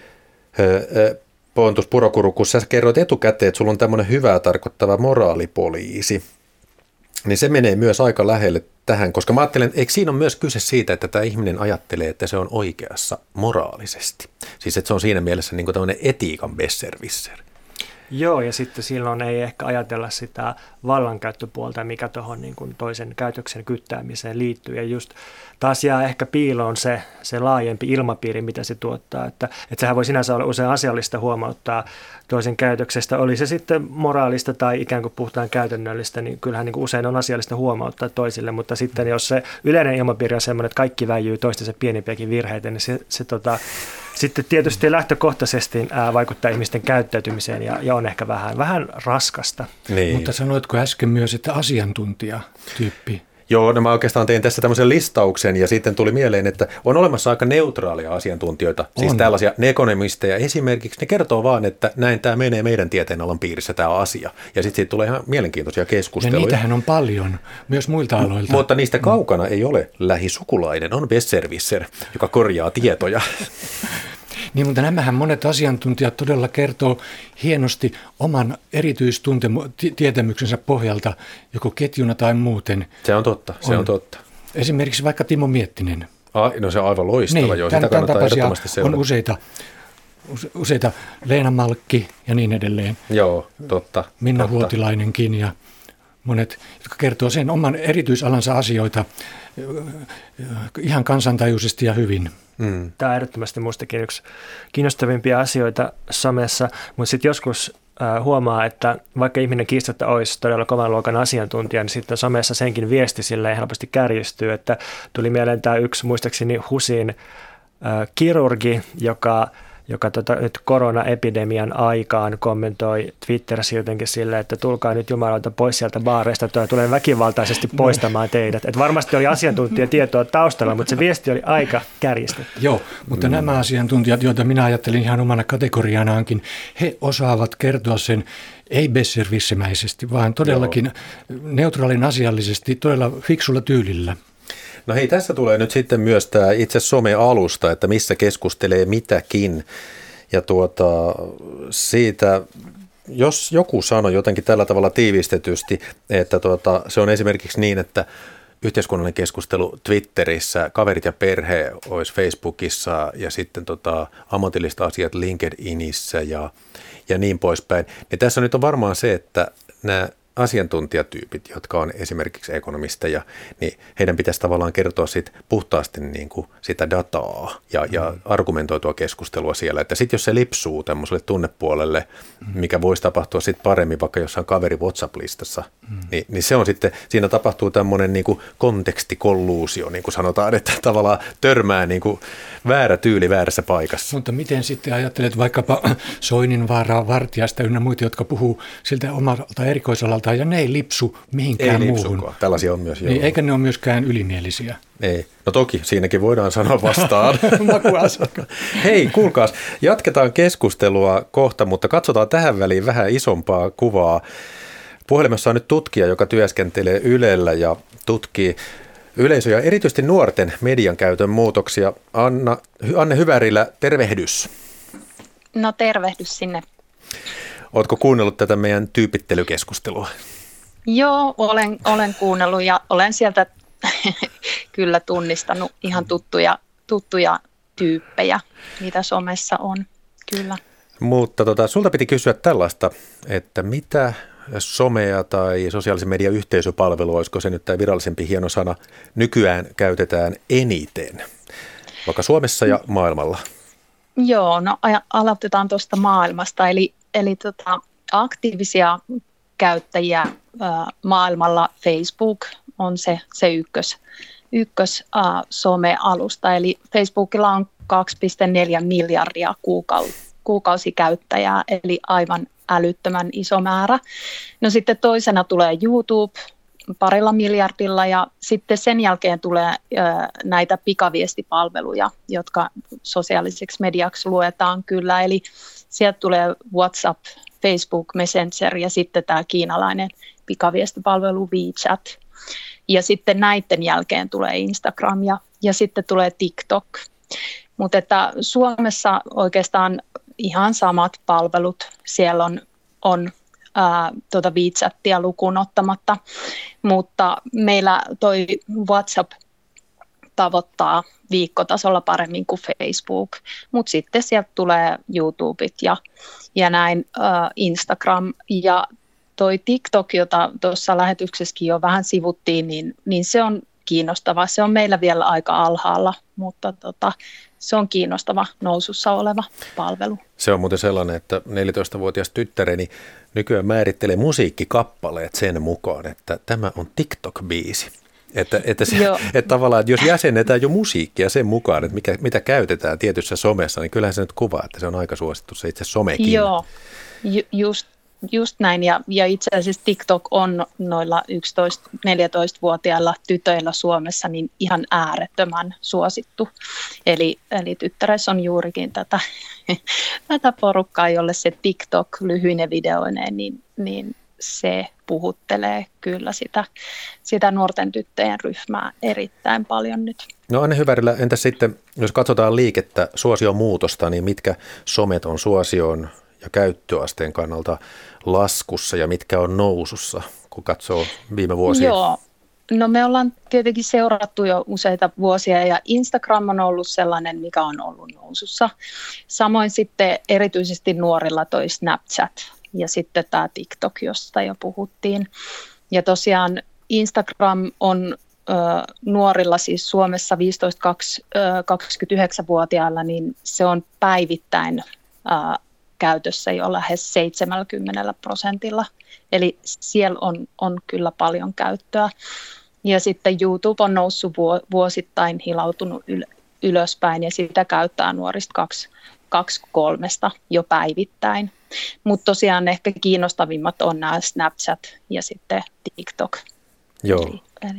[SPEAKER 1] Pontus Purokuru, kun sä kerroit etukäteen, että sulla on tämmöinen hyvää tarkoittava moraalipoliisi, niin se menee myös aika lähelle tähän, koska mä ajattelen, eikö siinä ole myös kyse siitä, että tämä ihminen ajattelee, että se on oikeassa moraalisesti. Siis että se on siinä mielessä niin kuin tämmöinen etiikan besserwisser.
[SPEAKER 3] Joo, ja sitten silloin ei ehkä ajatella sitä vallankäyttöpuolta, mikä tuohon niin kuin toisen käytöksen kyttäämiseen liittyy. Ja just taas jää ehkä piiloon se laajempi ilmapiiri, mitä se tuottaa. Että sehän voi sinänsä olla usein asiallista huomauttaa toisen käytöksestä. Oli se sitten moraalista tai ikään kuin puhtaan käytännöllistä, niin kyllähän niin kuin usein on asiallista huomauttaa toisille. Mutta sitten jos se yleinen ilmapiiri on sellainen, että kaikki väijyy toistensa pienimpiäkin virheitä, niin se sitten tietysti lähtökohtaisesti vaikuttaa ihmisten käyttäytymiseen ja on ehkä vähän raskasta.
[SPEAKER 2] Niin. Mutta sanoitko äsken myös, että asiantuntijatyyppi?
[SPEAKER 1] Joo, no mä oikeastaan tein tässä tämmöisen listauksen, ja sitten tuli mieleen, että on olemassa aika neutraalia asiantuntijoita, siis tällaisia ekonomisteja esimerkiksi, ne kertoo vaan, että näin tämä menee meidän tieteenalan piirissä tämä asia, ja sitten siitä tulee ihan mielenkiintoisia keskusteluja.
[SPEAKER 2] Ja niitähän on paljon, myös muilta aloilta.
[SPEAKER 1] Mutta niistä kaukana ei ole lähisukulainen, on besserwisser, joka korjaa tietoja.
[SPEAKER 2] Niin, mutta nämähän monet asiantuntijat todella kertoo hienosti oman erityistietämyksensä pohjalta, joko ketjuna tai muuten.
[SPEAKER 1] Se on totta, se on totta.
[SPEAKER 2] Esimerkiksi vaikka Timo Miettinen.
[SPEAKER 1] No se on aivan loistava,
[SPEAKER 2] niin,
[SPEAKER 1] joo, sitä kannattaa ehdottomasti seurata.
[SPEAKER 2] On useita, Leena Malkki ja niin edelleen.
[SPEAKER 1] Joo, totta.
[SPEAKER 2] Minna Huotilainenkin ja monet, jotka kertoo sen oman erityisalansa asioita ihan kansantajuisesti ja hyvin.
[SPEAKER 3] Tämä on ehdottomasti minustakin yksi kiinnostavimpia asioita somessa, mutta sitten joskus huomaa, että vaikka ihminen kiistatta olisi todella kovan luokan asiantuntija, niin sitten somessa senkin viesti silleen helposti kärjistyy, että tuli mieleen tämä yksi muistaakseni HUSin kirurgi, joka nyt koronaepidemian aikaan kommentoi Twitterissä jotenkin silleen, että tulkaa nyt jumalauta pois sieltä baareista, tulee väkivaltaisesti poistamaan teidät. Et varmasti oli asiantuntijatietoa taustalla, mutta se viesti oli aika kärjistetty.
[SPEAKER 2] Joo, mutta nämä asiantuntijat, joita minä ajattelin ihan omana kategorianaankin, he osaavat kertoa sen ei besservissemäisesti, vaan todellakin neutraalin asiallisesti, todella fiksulla tyylillä.
[SPEAKER 1] No hei, tässä tulee nyt sitten myös tämä itse some-alusta, että missä keskustelee mitäkin. Ja siitä, jos joku sanoi jotenkin tällä tavalla tiivistetysti, että se on esimerkiksi niin, että yhteiskunnallinen keskustelu Twitterissä, kaverit ja perhe olisi Facebookissa ja sitten ammatilliset asiat LinkedInissä ja niin poispäin. Niin tässä nyt on varmaan se, että nämä asiantuntijatyypit, jotka on esimerkiksi ekonomisteja, niin heidän pitäisi tavallaan kertoa siitä puhtaasti niin kuin sitä dataa ja argumentoitua keskustelua siellä. Että sitten jos se lipsuu tämmöiselle tunnepuolelle, mikä voisi tapahtua sitten paremmin vaikka jossain kaveri WhatsApp-listassa, niin se on sitten, siinä tapahtuu tämmöinen niin kuin kontekstikolluusio, niin kuin sanotaan, että tavallaan törmää niin kuin väärä tyyli väärässä paikassa.
[SPEAKER 2] Mutta miten sitten ajattelet vaikkapa Soininvaaraa, Vartiaista ynnä muita, jotka puhuu siltä omalta erikoisalalta, ja ne ei lipsu mihinkään muuhun.
[SPEAKER 1] Tällaisia on myös.
[SPEAKER 2] Niin, eikä ne ole myöskään ylimielisiä.
[SPEAKER 1] Ei. No toki, siinäkin voidaan sanoa vastaan. Hei, kuulkaas, jatketaan keskustelua kohta, mutta katsotaan tähän väliin vähän isompaa kuvaa. Puhelimessa on nyt tutkija, joka työskentelee Ylellä ja tutkii yleisö- ja erityisesti nuorten median käytön muutoksia. Anne Hyvärilä, tervehdys.
[SPEAKER 4] No tervehdys sinne.
[SPEAKER 1] Oletko kuunnellut tätä meidän tyypittelykeskustelua?
[SPEAKER 4] Joo, olen kuunnellut ja olen sieltä kyllä tunnistanut ihan tuttuja tyyppejä, mitä somessa on, kyllä.
[SPEAKER 1] Mutta sulta piti kysyä tällaista, että mitä somea tai sosiaalisen median yhteisöpalvelu, olisiko se nyt tämä virallisempi hieno sana, nykyään käytetään eniten, vaikka Suomessa ja maailmalla?
[SPEAKER 4] Joo, no aloitetaan tuosta maailmasta, eli aktiivisia käyttäjiä maailmalla Facebook on se ykkös some-alusta, eli Facebookilla on 2,4 miljardia kuukausikäyttäjää, eli aivan älyttömän iso määrä. No sitten toisena tulee YouTube 2 miljardilla ja sitten sen jälkeen tulee näitä pikaviestipalveluja, jotka sosiaaliseksi mediaksi luetaan kyllä, eli sieltä tulee WhatsApp, Facebook, Messenger ja sitten tämä kiinalainen pikaviestipalvelu WeChat. Ja sitten näiden jälkeen tulee Instagram ja sitten tulee TikTok. Mutta että Suomessa oikeastaan ihan samat palvelut, siellä on WeChatia lukuun ottamatta, mutta meillä toi WhatsApp tavoittaa viikkotasolla paremmin kuin Facebook, mutta sitten sieltä tulee YouTubet ja näin Instagram ja toi TikTok, jota tuossa lähetyksessäkin jo vähän sivuttiin, niin se on kiinnostava. Se on meillä vielä aika alhaalla, mutta se on kiinnostava nousussa oleva palvelu.
[SPEAKER 1] Se on muuten sellainen, että 14-vuotias tyttäreni nykyään määrittelee musiikkikappaleet sen mukaan, että tämä on TikTok-biisi. Että tavallaan, että jos jäsennetään jo musiikkia sen mukaan, että mitä käytetään tietyssä somessa, niin kyllähän se nyt kuvaa, että se on aika suosittu se itse somekin.
[SPEAKER 4] Joo, just näin. Ja itse asiassa TikTok on noilla 11-14-vuotiailla tytöillä Suomessa niin ihan äärettömän suosittu. Eli tyttäreissä on juurikin tätä porukkaa, jolle se TikTok lyhyine videoineen, niin se puhuttelee kyllä sitä nuorten tyttöjen ryhmää erittäin paljon nyt.
[SPEAKER 1] No Anne Hyvärillä, entäs sitten, jos katsotaan liikettä, suosion muutosta, niin mitkä somet on suosion ja käyttöasteen kannalta laskussa ja mitkä on nousussa, kun katsoo viime vuosia?
[SPEAKER 4] Joo, no me ollaan tietenkin seurattu jo useita vuosia ja Instagram on ollut sellainen, mikä on ollut nousussa. Samoin sitten erityisesti nuorilla toi Snapchat ja sitten tämä TikTok, josta jo puhuttiin. Ja tosiaan Instagram on nuorilla, siis Suomessa 15-29-vuotiailla, niin se on päivittäin käytössä jo lähes 70%. Eli siellä on kyllä paljon käyttöä. Ja sitten YouTube on noussut vuosittain, hilautunut ylöspäin, ja sitä käyttää nuorista 2-3 jo päivittäin. Mutta tosiaan ehkä kiinnostavimmat on nämä Snapchat ja sitten TikTok.
[SPEAKER 1] Joo.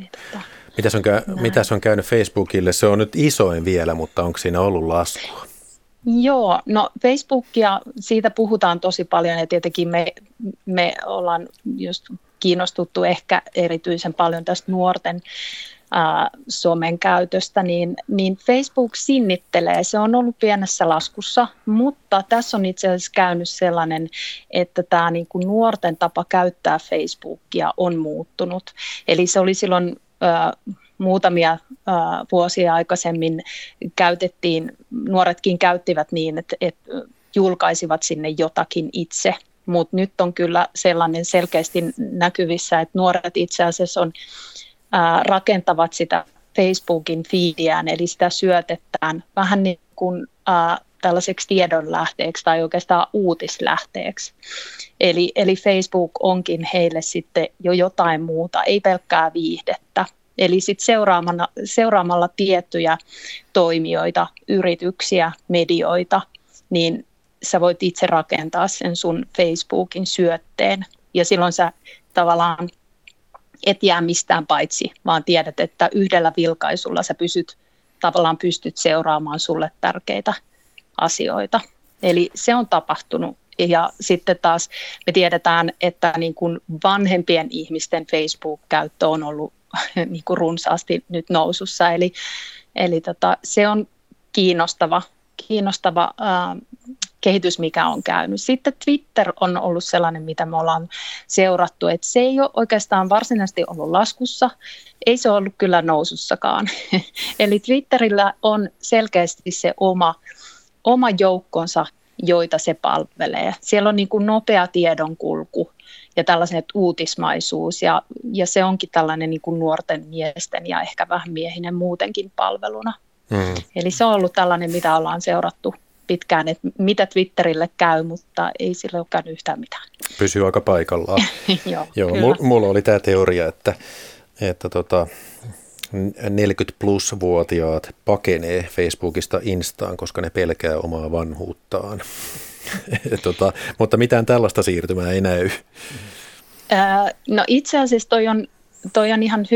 [SPEAKER 1] Mitäs on käynyt Facebookille? Se on nyt isoin vielä, mutta onko siinä ollut laskua?
[SPEAKER 4] Joo, no Facebookia, siitä puhutaan tosi paljon ja tietenkin me ollaan just kiinnostuttu ehkä erityisen paljon tästä nuorten somen käytöstä, niin Facebook sinnittelee. Se on ollut pienessä laskussa, mutta tässä on itse asiassa käynyt sellainen, että tämä niin kuin nuorten tapa käyttää Facebookia on muuttunut. Eli se oli silloin muutamia vuosia aikaisemmin nuoretkin käyttivät niin, että julkaisivat sinne jotakin itse. Mutta nyt on kyllä sellainen selkeästi näkyvissä, että nuoret itse asiassa rakentavat sitä Facebookin feediään, eli sitä syötetään vähän niin kuin tällaiseksi tiedonlähteeksi tai oikeastaan uutislähteeksi. Eli Facebook onkin heille sitten jo jotain muuta, ei pelkkää viihdettä. Eli sitten seuraamalla tiettyjä toimijoita, yrityksiä, medioita, niin sä voit itse rakentaa sen sun Facebookin syötteen. Ja silloin sä tavallaan et jää mistään paitsi, vaan tiedät, että yhdellä vilkaisulla sä pystyt seuraamaan sulle tärkeitä asioita. Eli se on tapahtunut. Ja sitten taas me tiedetään, että niin kuin vanhempien ihmisten Facebook-käyttö on ollut niin kuin runsaasti nyt nousussa. Eli se on kiinnostava kehitys, mikä on käynyt. Sitten Twitter on ollut sellainen, mitä me ollaan seurattu, että se ei ole oikeastaan varsinaisesti ollut laskussa, ei se ollut kyllä nousussakaan. Eli Twitterillä on selkeästi se oma joukkonsa, joita se palvelee. Siellä on niin kuin nopea tiedonkulku ja tällaiset uutismaisuus, ja se onkin tällainen niin kuin nuorten miesten ja ehkä vähän miehinen muutenkin palveluna. Eli se on ollut tällainen, mitä ollaan seurattu pitkään, että mitä Twitterille käy, mutta ei sille ole käynyt yhtään mitään.
[SPEAKER 1] Pysyy aika paikallaan. Joo,
[SPEAKER 4] kyllä.
[SPEAKER 1] mulla oli tämä teoria, että 40+-vuotiaat pakenee Facebookista Instaan, koska ne pelkää omaa vanhuuttaan. Mutta mitään tällaista siirtymää ei näy.
[SPEAKER 4] No itse asiassa toi on ihan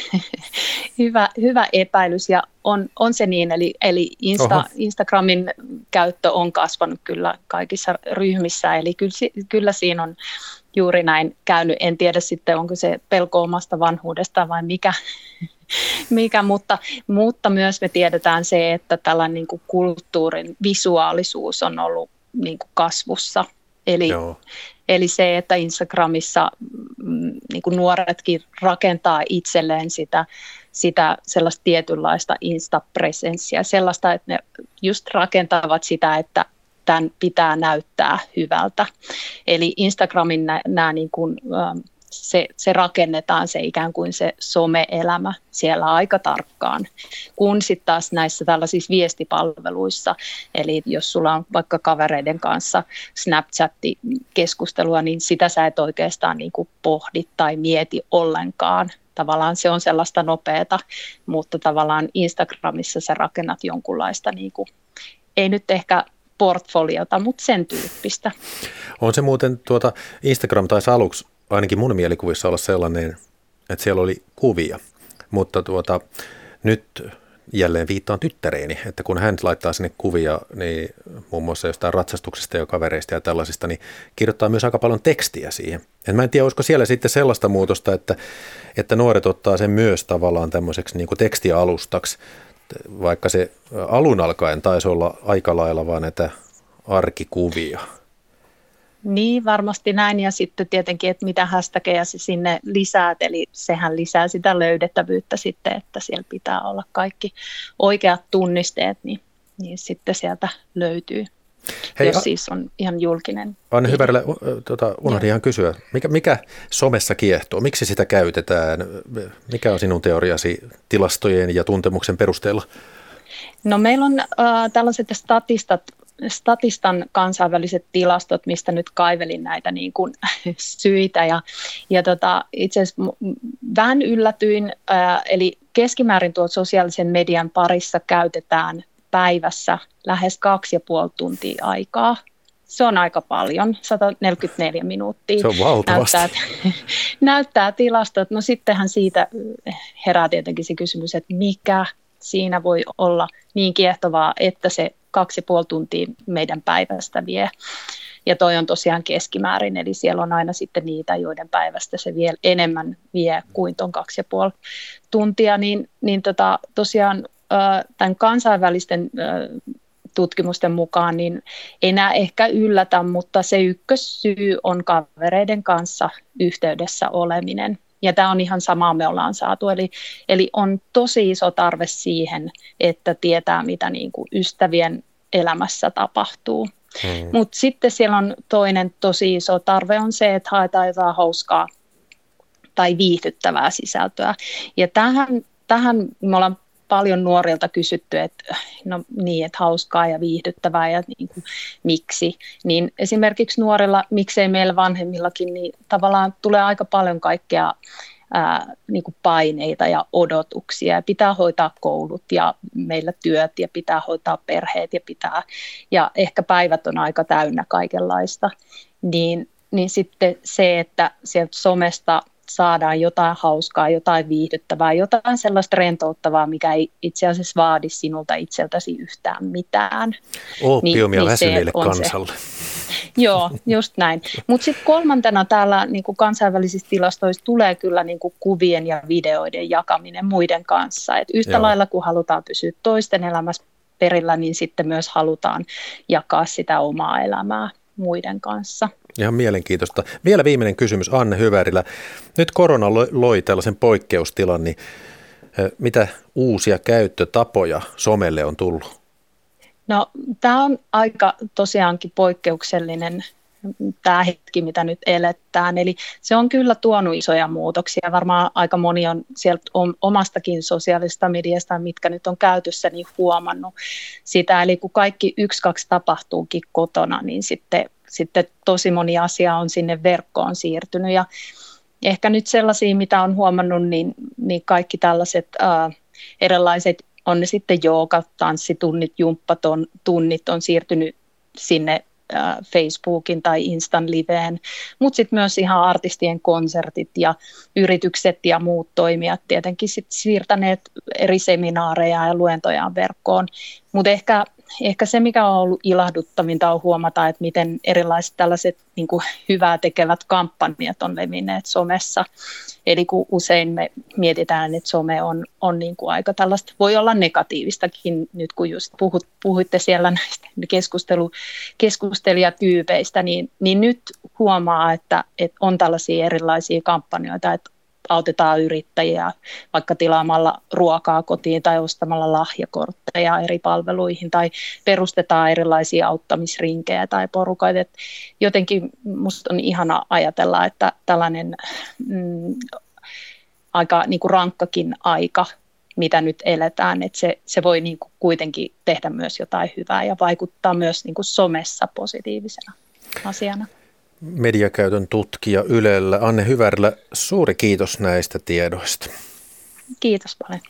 [SPEAKER 4] hyvä epäilys ja on se niin, eli Instagramin käyttö on kasvanut kyllä kaikissa ryhmissä, eli kyllä siinä on juuri näin käynyt. En tiedä sitten, onko se pelko omasta vanhuudesta vai mikä, mutta myös me tiedetään se, että tällainen niin kuin kulttuurin visuaalisuus on ollut niin kuin kasvussa. Eli se, että Instagramissa niin kuin nuoretkin rakentaa itselleen sitä sellaista tietynlaista Insta-presenssia, sellaista, että ne just rakentavat sitä, että tämän pitää näyttää hyvältä. Eli Instagramin nämä niin kuin, se rakennetaan se ikään kuin se some-elämä siellä aika tarkkaan, kun sitten taas näissä tällaisissa viestipalveluissa, eli jos sulla on vaikka kavereiden kanssa Snapchat-keskustelua, niin sitä sä et oikeastaan niin kuin pohdi tai mieti ollenkaan. Tavallaan se on sellaista nopeata, mutta tavallaan Instagramissa sä rakennat jonkunlaista, niin kuin, ei nyt ehkä portfoliota, mutta sen tyyppistä.
[SPEAKER 1] On se muuten, Instagram taisi aluksi ainakin mun mielikuvissa olla sellainen, että siellä oli kuvia, mutta nyt jälleen viittaan tyttäreeni, että kun hän laittaa sinne kuvia, niin muun muassa jostain ratsastuksesta ja kavereista ja tällaisista, niin kirjoittaa myös aika paljon tekstiä siihen. Et mä en tiedä, olisiko siellä sitten sellaista muutosta, että nuoret ottaa sen myös tavallaan tämmöiseksi niin kuin tekstialustaksi, vaikka se alun alkaen taisi olla aika lailla vaan näitä arkikuvia.
[SPEAKER 4] Niin, varmasti näin. Ja sitten tietenkin, että mitä hashtageja se sinne lisäät, eli sehän lisää sitä löydettävyyttä sitten, että siellä pitää olla kaikki oikeat tunnisteet, niin sitten sieltä löytyy.
[SPEAKER 1] Hei,
[SPEAKER 4] jos siis on ihan julkinen.
[SPEAKER 1] Anne Hyvärille, unohdin ihan kysyä, mikä somessa kiehtoo? Miksi sitä käytetään? Mikä on sinun teoriasi tilastojen ja tuntemuksen perusteella?
[SPEAKER 4] No meillä on tällaiset Statistan kansainväliset tilastot, mistä nyt kaivelin näitä niin kuin syitä. Ja itse asiassa vähän yllätyin, eli keskimäärin tuon sosiaalisen median parissa käytetään päivässä lähes 2,5 tuntia aikaa. Se on aika paljon, 144 minuuttia.
[SPEAKER 1] Se on valtavasti.
[SPEAKER 4] Näyttää tilastot. No sittenhän siitä herää tietenkin se kysymys, että mikä siinä voi olla niin kiehtovaa, että se 2,5 tuntia meidän päivästä vie. Ja toi on tosiaan keskimäärin, eli siellä on aina sitten niitä, joiden päivästä se vielä enemmän vie kuin ton 2,5 tuntia. Tosiaan tämän kansainvälisten tutkimusten mukaan niin enää ehkä yllätä, mutta se ykkössyy on kavereiden kanssa yhteydessä oleminen. Ja tämä on ihan samaa me ollaan saatu, eli on tosi iso tarve siihen, että tietää mitä niin kuin ystävien elämässä tapahtuu. Mutta sitten siellä on toinen tosi iso tarve on se, että haetaan jotain hauskaa tai viihdyttävää sisältöä. Ja tähän me ollaan paljon nuorilta kysytty, että hauskaa ja viihdyttävää ja niin kuin, miksi. Niin esimerkiksi nuorilla, miksei meillä vanhemmillakin, niin tavallaan tulee aika paljon kaikkea niin kuin paineita ja odotuksia. Pitää hoitaa koulut ja meillä työt ja pitää hoitaa perheet ja ehkä päivät on aika täynnä kaikenlaista. Niin sitten se, että sieltä somesta saadaan jotain hauskaa, jotain viihdyttävää, jotain sellaista rentouttavaa, mikä ei itse asiassa vaadi sinulta itseltäsi yhtään mitään.
[SPEAKER 1] Oopiumia väsyneille kansalle.
[SPEAKER 4] Joo, just näin. Mutta sitten kolmantena täällä niinku kansainvälisissä tilastoissa tulee kyllä niinku kuvien ja videoiden jakaminen muiden kanssa. Et yhtä lailla kun halutaan pysyä toisten elämässä perillä, niin sitten myös halutaan jakaa sitä omaa elämää muiden kanssa.
[SPEAKER 1] Ihan mielenkiintoista. Vielä viimeinen kysymys Anne Hyvärillä. Nyt korona loi tällaisen poikkeustilan, niin mitä uusia käyttötapoja somelle on tullut?
[SPEAKER 4] No tämä on aika tosiaankin poikkeuksellinen tämä hetki, mitä nyt eletään. Eli se on kyllä tuonut isoja muutoksia. Varmaan aika moni on sieltä omastakin sosiaalista mediasta, mitkä nyt on käytössä, niin huomannut sitä. Eli kun kaikki 1-2 tapahtuukin kotona, niin sitten tosi moni asia on sinne verkkoon siirtynyt. Ja ehkä nyt sellaisia, mitä on huomannut, niin kaikki tällaiset erilaiset, on ne sitten jooga, tanssitunnit, jumppatunnit on siirtynyt sinne Facebookin tai Instan liveen, mutta sitten myös ihan artistien konsertit ja yritykset ja muut toimijat tietenkin sit siirtäneet eri seminaareja ja luentojaan verkkoon, mutta ehkä se, mikä on ollut ilahduttavinta, on huomata, että miten erilaiset tällaiset niin kuin hyvää tekevät kampanjat on levinneet somessa. Eli kun usein me mietitään, että some on niin kuin aika tällaista, voi olla negatiivistakin, nyt kun just puhuitte siellä näistä keskustelijatyypeistä, niin nyt huomaa, että on tällaisia erilaisia kampanjoita, että autetaan yrittäjiä vaikka tilaamalla ruokaa kotiin tai ostamalla lahjakortteja eri palveluihin tai perustetaan erilaisia auttamisrinkejä tai porukoita. Et jotenkin musta on ihana ajatella, että tällainen aika niin kuin rankkakin aika, mitä nyt eletään, että se voi niin kuin kuitenkin tehdä myös jotain hyvää ja vaikuttaa myös niin kuin somessa positiivisena asiana.
[SPEAKER 1] Mediakäytön tutkija Ylellä Anne Hyvärillä, suuri kiitos näistä tiedoista.
[SPEAKER 4] Kiitos paljon.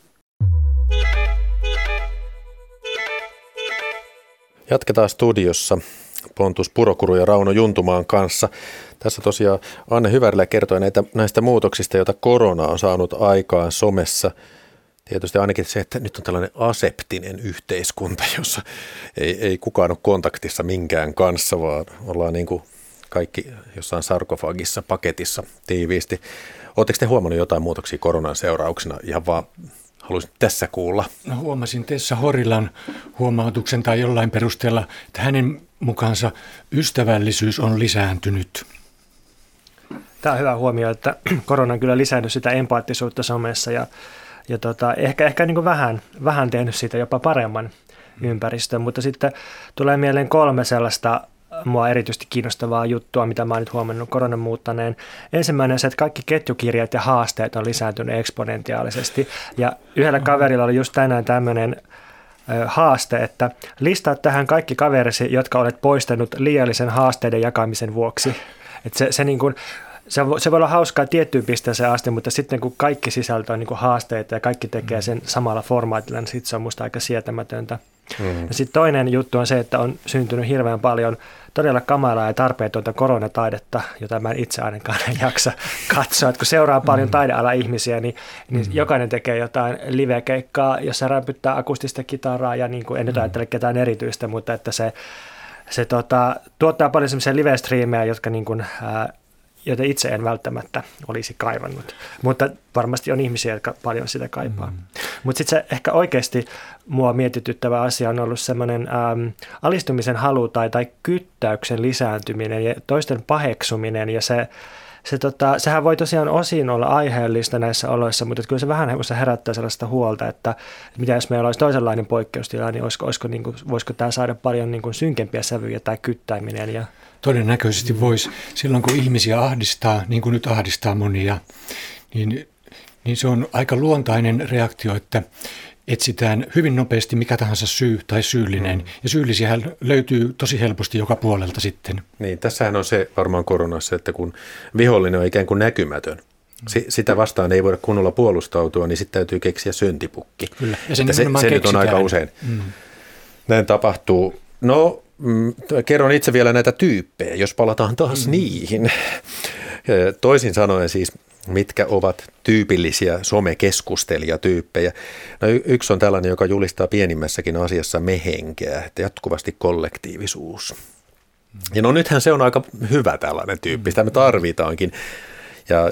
[SPEAKER 1] Jatketaan studiossa Pontus Purokuru ja Rauno Juntumaan kanssa. Tässä tosiaan Anne Hyvärillä kertoi näistä muutoksista, joita korona on saanut aikaan somessa. Tietysti ainakin se, että nyt on tällainen aseptinen yhteiskunta, jossa ei kukaan ole kontaktissa minkään kanssa, vaan ollaan niin kuin kaikki jossain sarkofagissa, paketissa tiiviisti. Oletteko te huomannut jotain muutoksia koronan seurauksena? Ihan vaan haluaisin tässä kuulla.
[SPEAKER 2] No huomasin Tessa Horilan huomautuksen tai jollain perusteella, että hänen mukaansa ystävällisyys on lisääntynyt.
[SPEAKER 3] Tämä on hyvä huomio, että korona on kyllä lisännyt sitä empaattisuutta somessa ja ehkä niin kuin vähän tehnyt siitä jopa paremman. ympäristöön. Mutta sitten tulee mieleen 3 sellaista mua erityisesti kiinnostavaa juttua, mitä mä oon nyt huomannut koronan muuttaneen. Ensimmäinen on se, että kaikki ketjukirjat ja haasteet on lisääntynyt eksponentiaalisesti. Ja yhdellä kaverilla oli just tänään tämmöinen haaste, että listaa tähän kaikki kaverisi, jotka olet poistanut liiallisen haasteiden jakamisen vuoksi. Että se voi olla hauskaa tiettyyn pisteeseen asti, mutta sitten kun kaikki sisältö on niin kuin haasteita ja kaikki tekee sen samalla formaatilla, niin sitten se on musta aika sietämätöntä. Ja sitten toinen juttu on se, että on syntynyt hirveän paljon todella kamalaa ja tarpeetonta koronataidetta, jota mä en itse ainakaan jaksa katsoa. Että kun seuraa paljon taidealan ihmisiä, niin jokainen tekee jotain live-keikkaa, jossa rämpyttää akustista kitaraa ja niin kuin en nyt ajattele ketään erityistä, mutta että se tuottaa paljon semmoisia live-striimejä, jotka niin kuin, joita itse en välttämättä olisi kaivannut. Mutta varmasti on ihmisiä, jotka paljon sitä kaipaa. Mutta sitten se ehkä oikeasti mua mietityttävä asia on ollut semmoinen alistumisen halu tai kyttäyksen lisääntyminen ja toisten paheksuminen. Ja sehän voi tosiaan osin olla aiheellista näissä oloissa, mutta kyllä se vähän herättää sellaista huolta, että mitä jos meillä olisi toisenlainen poikkeustila, niin voisiko tämä saada paljon niin kuin synkempiä sävyjä tai kyttäiminen ja
[SPEAKER 2] todennäköisesti voisi. Silloin kun ihmisiä ahdistaa, niin kuin nyt ahdistaa monia, niin se on aika luontainen reaktio, että etsitään hyvin nopeasti mikä tahansa syy tai syyllinen. Ja syyllisiä löytyy tosi helposti joka puolelta sitten.
[SPEAKER 1] Niin, tässähän on se varmaan koronassa, että kun vihollinen on ikään kuin näkymätön, sitä vastaan ei voida kunnolla puolustautua, niin sitten täytyy keksiä syntipukki.
[SPEAKER 2] Kyllä. Ja
[SPEAKER 1] se nyt on aika usein. Näin tapahtuu. No, kerron itse vielä näitä tyyppejä, jos palataan taas niihin. Toisin sanoen siis, mitkä ovat tyypillisiä somekeskustelijatyyppejä. No, yksi on tällainen, joka julistaa pienimmässäkin asiassa mehenkeä, että jatkuvasti kollektiivisuus. Ja no nythän se on aika hyvä tällainen tyyppi, sitä me tarvitaankin. Ja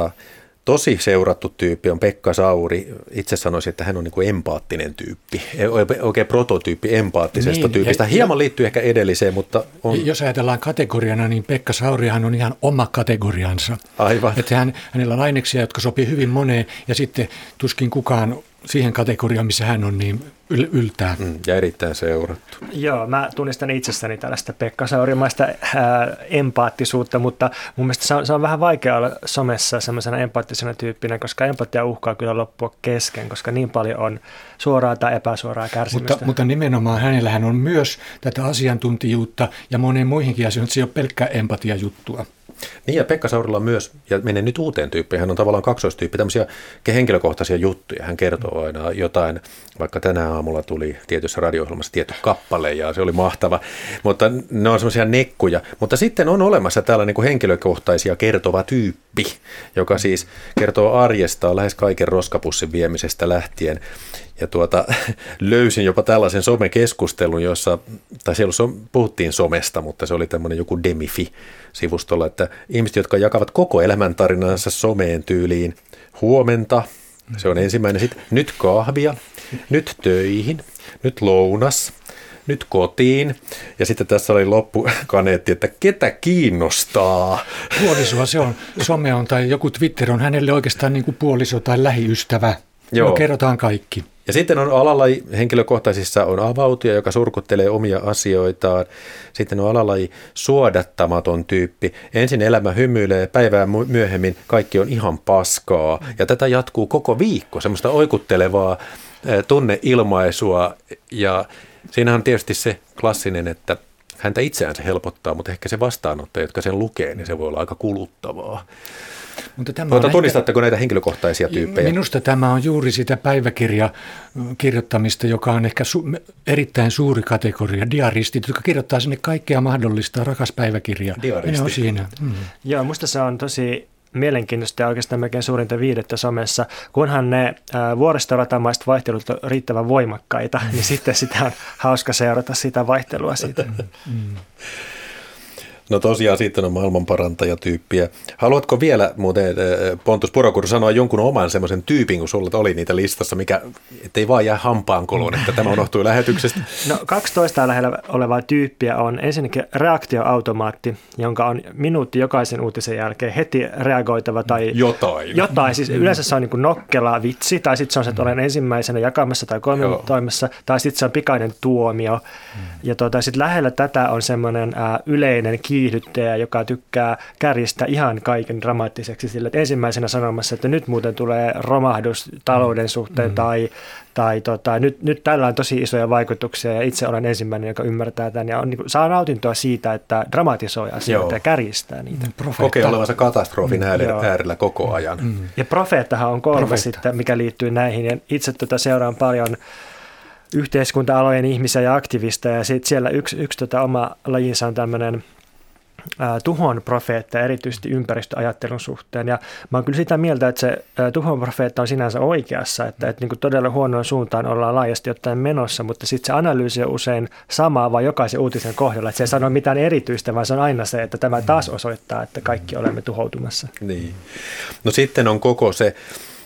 [SPEAKER 1] tosi seurattu tyyppi on Pekka Sauri. Itse sanoisin, että hän on niin kuin empaattinen tyyppi, oikein prototyyppi empaattisesta tyypistä. Hieman liittyy ehkä edelliseen, mutta on.
[SPEAKER 2] Jos ajatellaan kategoriana, niin Pekka Saurihan on ihan oma kategoriansa.
[SPEAKER 1] Aivan.
[SPEAKER 2] Että hänellä on aineksia, jotka sopii hyvin moneen, ja sitten tuskin kukaan siihen kategoriaan, missä hän on, niin yltää.
[SPEAKER 1] Ja erittäin seurattu.
[SPEAKER 3] Joo, mä tunnistan itsessäni tällaista Pekka Saurimaista empaattisuutta, mutta mun mielestä se on vähän vaikea olla somessa semmoisena empaattisena tyyppinä, koska empatia uhkaa kyllä loppua kesken, koska niin paljon on suoraa tai epäsuoraa kärsimystä.
[SPEAKER 2] Mutta nimenomaan hänellähän on myös tätä asiantuntijuutta ja moneen muihinkin asioihin, että se ei ole pelkkää empatiajuttua.
[SPEAKER 1] Niin, ja Pekka Saurilla on myös, ja menen nyt uuteen tyyppiin, hän on tavallaan kaksoistyyppi, tämmöisiä henkilökohtaisia juttuja. Hän kertoo aina jotain, vaikka tänä aamulla tuli tietyssä radio-ohjelmassa tietty kappale, ja se oli mahtava, mutta ne on semmoisia nekkuja. Mutta sitten on olemassa tällainen niin kuin henkilökohtaisia kertova tyyppi, joka siis kertoo arjestaan lähes kaiken roskapussin viemisestä lähtien. Ja löysin jopa tällaisen somekeskustelun, tai siellä puhuttiin somesta, mutta se oli tämmöinen joku Demifi-sivustolla, että ihmiset, jotka jakavat koko elämäntarinansa someen tyyliin huomenta, se on ensimmäinen, sitten nyt kahvia, nyt töihin, nyt lounas, nyt kotiin. Ja sitten tässä oli loppukaneetti, että ketä kiinnostaa.
[SPEAKER 2] Puolisoa se on, some on tai joku Twitter on hänelle oikeastaan niin kuin puoliso tai lähiystävä. Joo. No, kerrotaan kaikki.
[SPEAKER 1] Ja sitten on alalaji, henkilökohtaisissa on avautuja, joka surkuttelee omia asioitaan. Sitten on alalaji suodattamaton tyyppi. Ensin elämä hymyilee, päivää myöhemmin kaikki on ihan paskaa. Ja tätä jatkuu koko viikko, semmoista oikuttelevaa tunneilmaisua. Ja siinähän on tietysti se klassinen, että häntä itseään se helpottaa, mutta ehkä se vastaanottaja, jotka sen lukee, niin se voi olla aika kuluttavaa. Mutta tunnistatteko näitä henkilökohtaisia tyyppejä?
[SPEAKER 2] Minusta tämä on juuri sitä päiväkirjakirjoittamista, joka on ehkä erittäin suuri kategoria. Diaristit, jotka kirjoittaa sinne kaikkea mahdollista, rakas päiväkirja.
[SPEAKER 1] Diaristi.
[SPEAKER 2] Ne on siinä.
[SPEAKER 3] Joo, musta se on tosi mielenkiintoista ja oikeastaan melkein suurinta viihdettä somessa. Kunhan ne vuoristoratamaiset vaihtelut on riittävän voimakkaita, niin sitten sitä on hauska seurata sitä vaihtelua siitä.
[SPEAKER 1] No tosiaan sitten on maailmanparantajatyyppiä. Haluatko vielä muuten, Pontus Purokuru, sanoa jonkun oman semmoisen tyypin, kun sulla oli niitä listassa, mikä ettei vaan jää hampaankoloon, että tämä unohtui lähetyksestä?
[SPEAKER 3] No 12 lähellä olevaa tyyppiä on ensinnäkin reaktioautomaatti, jonka on minuutti jokaisen uutisen jälkeen heti reagoitava tai jotain. Siis yleensä se on niin kuin nokkela vitsi, tai sitten se on se, että olen ensimmäisenä jakamassa tai kommentoimassa, tai sitten se on pikainen tuomio. Ja sitten lähellä tätä on semmoinen yleinen kiihdyttäjä, joka tykkää kärjistää ihan kaiken dramaattiseksi sillä, että ensimmäisenä sanomassa, että nyt muuten tulee romahdus talouden suhteen tai nyt tällä on tosi isoja vaikutuksia ja itse olen ensimmäinen, joka ymmärtää tämän ja saa nautintoa siitä, että dramatisoi asioita ja kärjistää niitä.
[SPEAKER 1] Kokee olevansa katastrofin äärellä koko ajan.
[SPEAKER 3] Ja profeettahan on kolmas sitten, mikä liittyy näihin. Ja itse seuraan paljon yhteiskunta-alojen ihmisiä ja aktivisteja ja sitten siellä yksi oma lajinsa on tämmöinen tuhon profeetta, erityisesti ympäristöajattelun suhteen. Ja mä oon kyllä sitä mieltä, että se tuhon profeetta on sinänsä oikeassa, että niin kuin todella huonoon suuntaan ollaan laajasti ottaen menossa, mutta sitten se analyysi on usein sama vaan jokaisen uutisen kohdalla. Että se ei sano mitään erityistä, vaan se on aina se, että tämä taas osoittaa, että kaikki olemme tuhoutumassa.
[SPEAKER 1] Niin. No sitten on koko se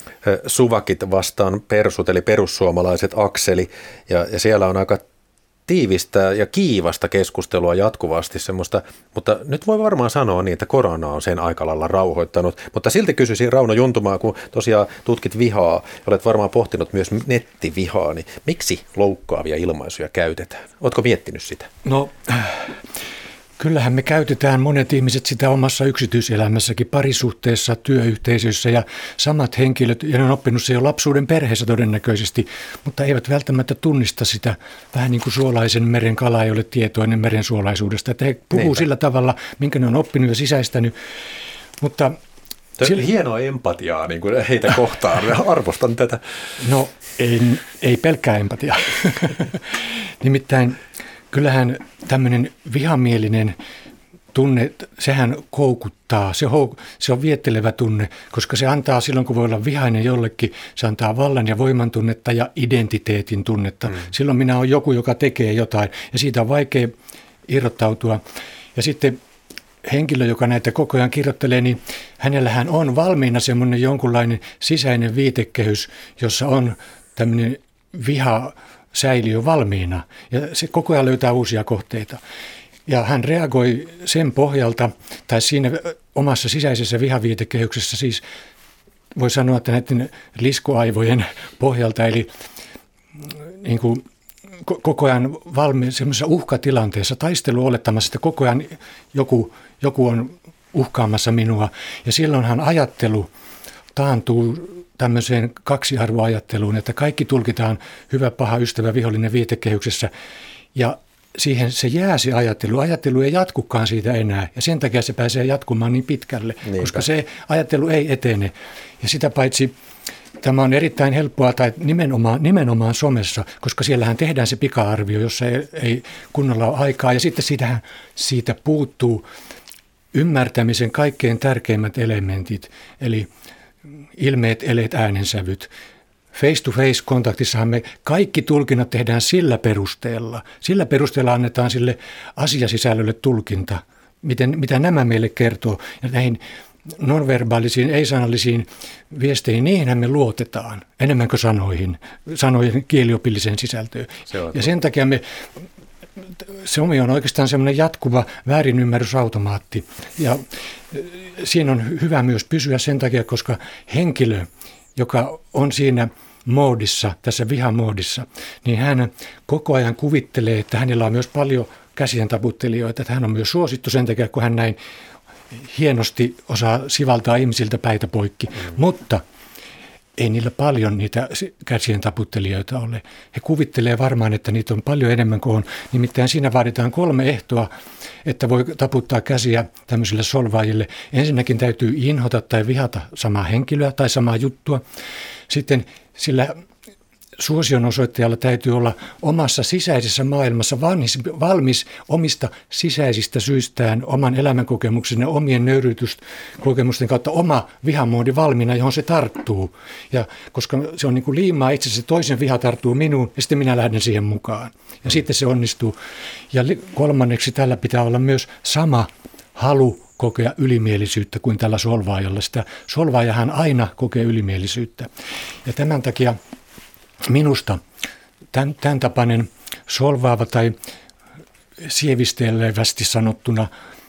[SPEAKER 1] suvakit vastaan persut, eli perussuomalaiset akseli, ja siellä on aika tiivistä ja kiivasta keskustelua jatkuvasti semmoista, mutta nyt voi varmaan sanoa niin, että korona on sen aika lailla rauhoittanut, mutta silti kysyisin Rauno Juntumaa, kun tosiaan tutkit vihaa ja olet varmaan pohtinut myös nettivihaa, niin miksi loukkaavia ilmaisuja käytetään? Oletko miettinyt sitä?
[SPEAKER 2] No, kyllähän me käytetään monet ihmiset sitä omassa yksityiselämässäkin, parisuhteessa, työyhteisöissä ja samat henkilöt, ja ne on oppinut se jo lapsuuden perheessä todennäköisesti, mutta eivät välttämättä tunnista sitä, vähän niin kuin suolaisen meren kala ei ole tietoinen meren suolaisuudesta, että he puhuu sillä tavalla, minkä ne on oppinut ja sisäistänyt, mutta
[SPEAKER 1] hienoa empatiaa niin kuin heitä kohtaan, arvostan tätä.
[SPEAKER 2] No ei pelkkää empatiaa, nimittäin kyllähän tämmöinen vihamielinen tunne, sehän koukuttaa, se on viettelevä tunne, koska se antaa silloin, kun voi olla vihainen jollekin, se antaa vallan ja voiman tunnetta ja identiteetin tunnetta. Silloin minä olen joku, joka tekee jotain ja siitä on vaikea irrottautua. Ja sitten henkilö, joka näitä koko ajan kirjoittelee, niin hänellähän on valmiina semmoinen jonkunlainen sisäinen viitekehys, jossa on tämmöinen viha säiliö valmiina ja se koko ajan löytää uusia kohteita. Ja hän reagoi sen pohjalta, tai siinä omassa sisäisessä vihaviitekehyksessä siis voi sanoa, että näiden liskoaivojen pohjalta, eli niin kuin koko ajan semmoisessa uhkatilanteessa, taistelu olettamassa, että koko ajan joku on uhkaamassa minua. Ja silloinhan ajattelu taantuu tämmöiseen kaksiarvoajatteluun, että kaikki tulkitaan hyvä, paha, ystävä, vihollinen viitekehyksessä ja siihen se jää se ajattelu. Ajattelu ei jatkukaan siitä enää ja sen takia se pääsee jatkumaan niin pitkälle, koska se ajattelu ei etene. Ja sitä paitsi tämä on erittäin helppoa tai nimenomaan somessa, koska siellähän tehdään se pika-arvio, jossa ei kunnolla ole aikaa ja sitten siitä puuttuu ymmärtämisen kaikkein tärkeimmät elementit, eli ilmeet, eleet, äänensävyt. Face-to-face-kontaktissahan me kaikki tulkinnat tehdään sillä perusteella. Sillä perusteella annetaan sille asiasisällölle tulkinta, mitä nämä meille kertoo. Ja näihin nonverbaalisiin, ei-sanallisiin viesteihin, niihinhän me luotetaan enemmän kuin sanojen kieliopilliseen sisältöön. Ja sen takia se on oikeastaan semmoinen jatkuva väärinymmärrysautomaatti. Ja siinä on hyvä myös pysyä sen takia, koska henkilö, joka on siinä moodissa, tässä vihamoodissa, niin hän koko ajan kuvittelee, että hänellä on myös paljon käsien taputtelijoita, että hän on myös suosittu sen takia, kun hän näin hienosti osaa sivaltaa ihmisiltä päitä poikki. Mutta ei niillä paljon niitä käsien taputtelijoita ole. He kuvittelee varmaan, että niitä on paljon enemmän kuin on. Nimittäin siinä vaaditaan 3 ehtoa, että voi taputtaa käsiä tämmöisille solvaajille. Ensinnäkin täytyy inhota tai vihata samaa henkilöä tai samaa juttua. Sitten sillä suosionosoittajalla täytyy olla omassa sisäisessä maailmassa valmis omista sisäisistä syistään, oman elämänkokemuksen ja omien nöyryytyskokemusten kautta oma vihamoodi valmiina, johon se tarttuu. Ja koska se on niin kuin liimaa itse asiassa, toisen viha tarttuu minuun ja sitten minä lähden siihen mukaan. Ja sitten se onnistuu. Ja kolmanneksi tällä pitää olla myös sama halu kokea ylimielisyyttä kuin tällä solvaajalla. Sitä solvaajahan aina kokee ylimielisyyttä. Ja tämän takia minusta tämän tapainen solvaava tai sievistelevästi sanottuna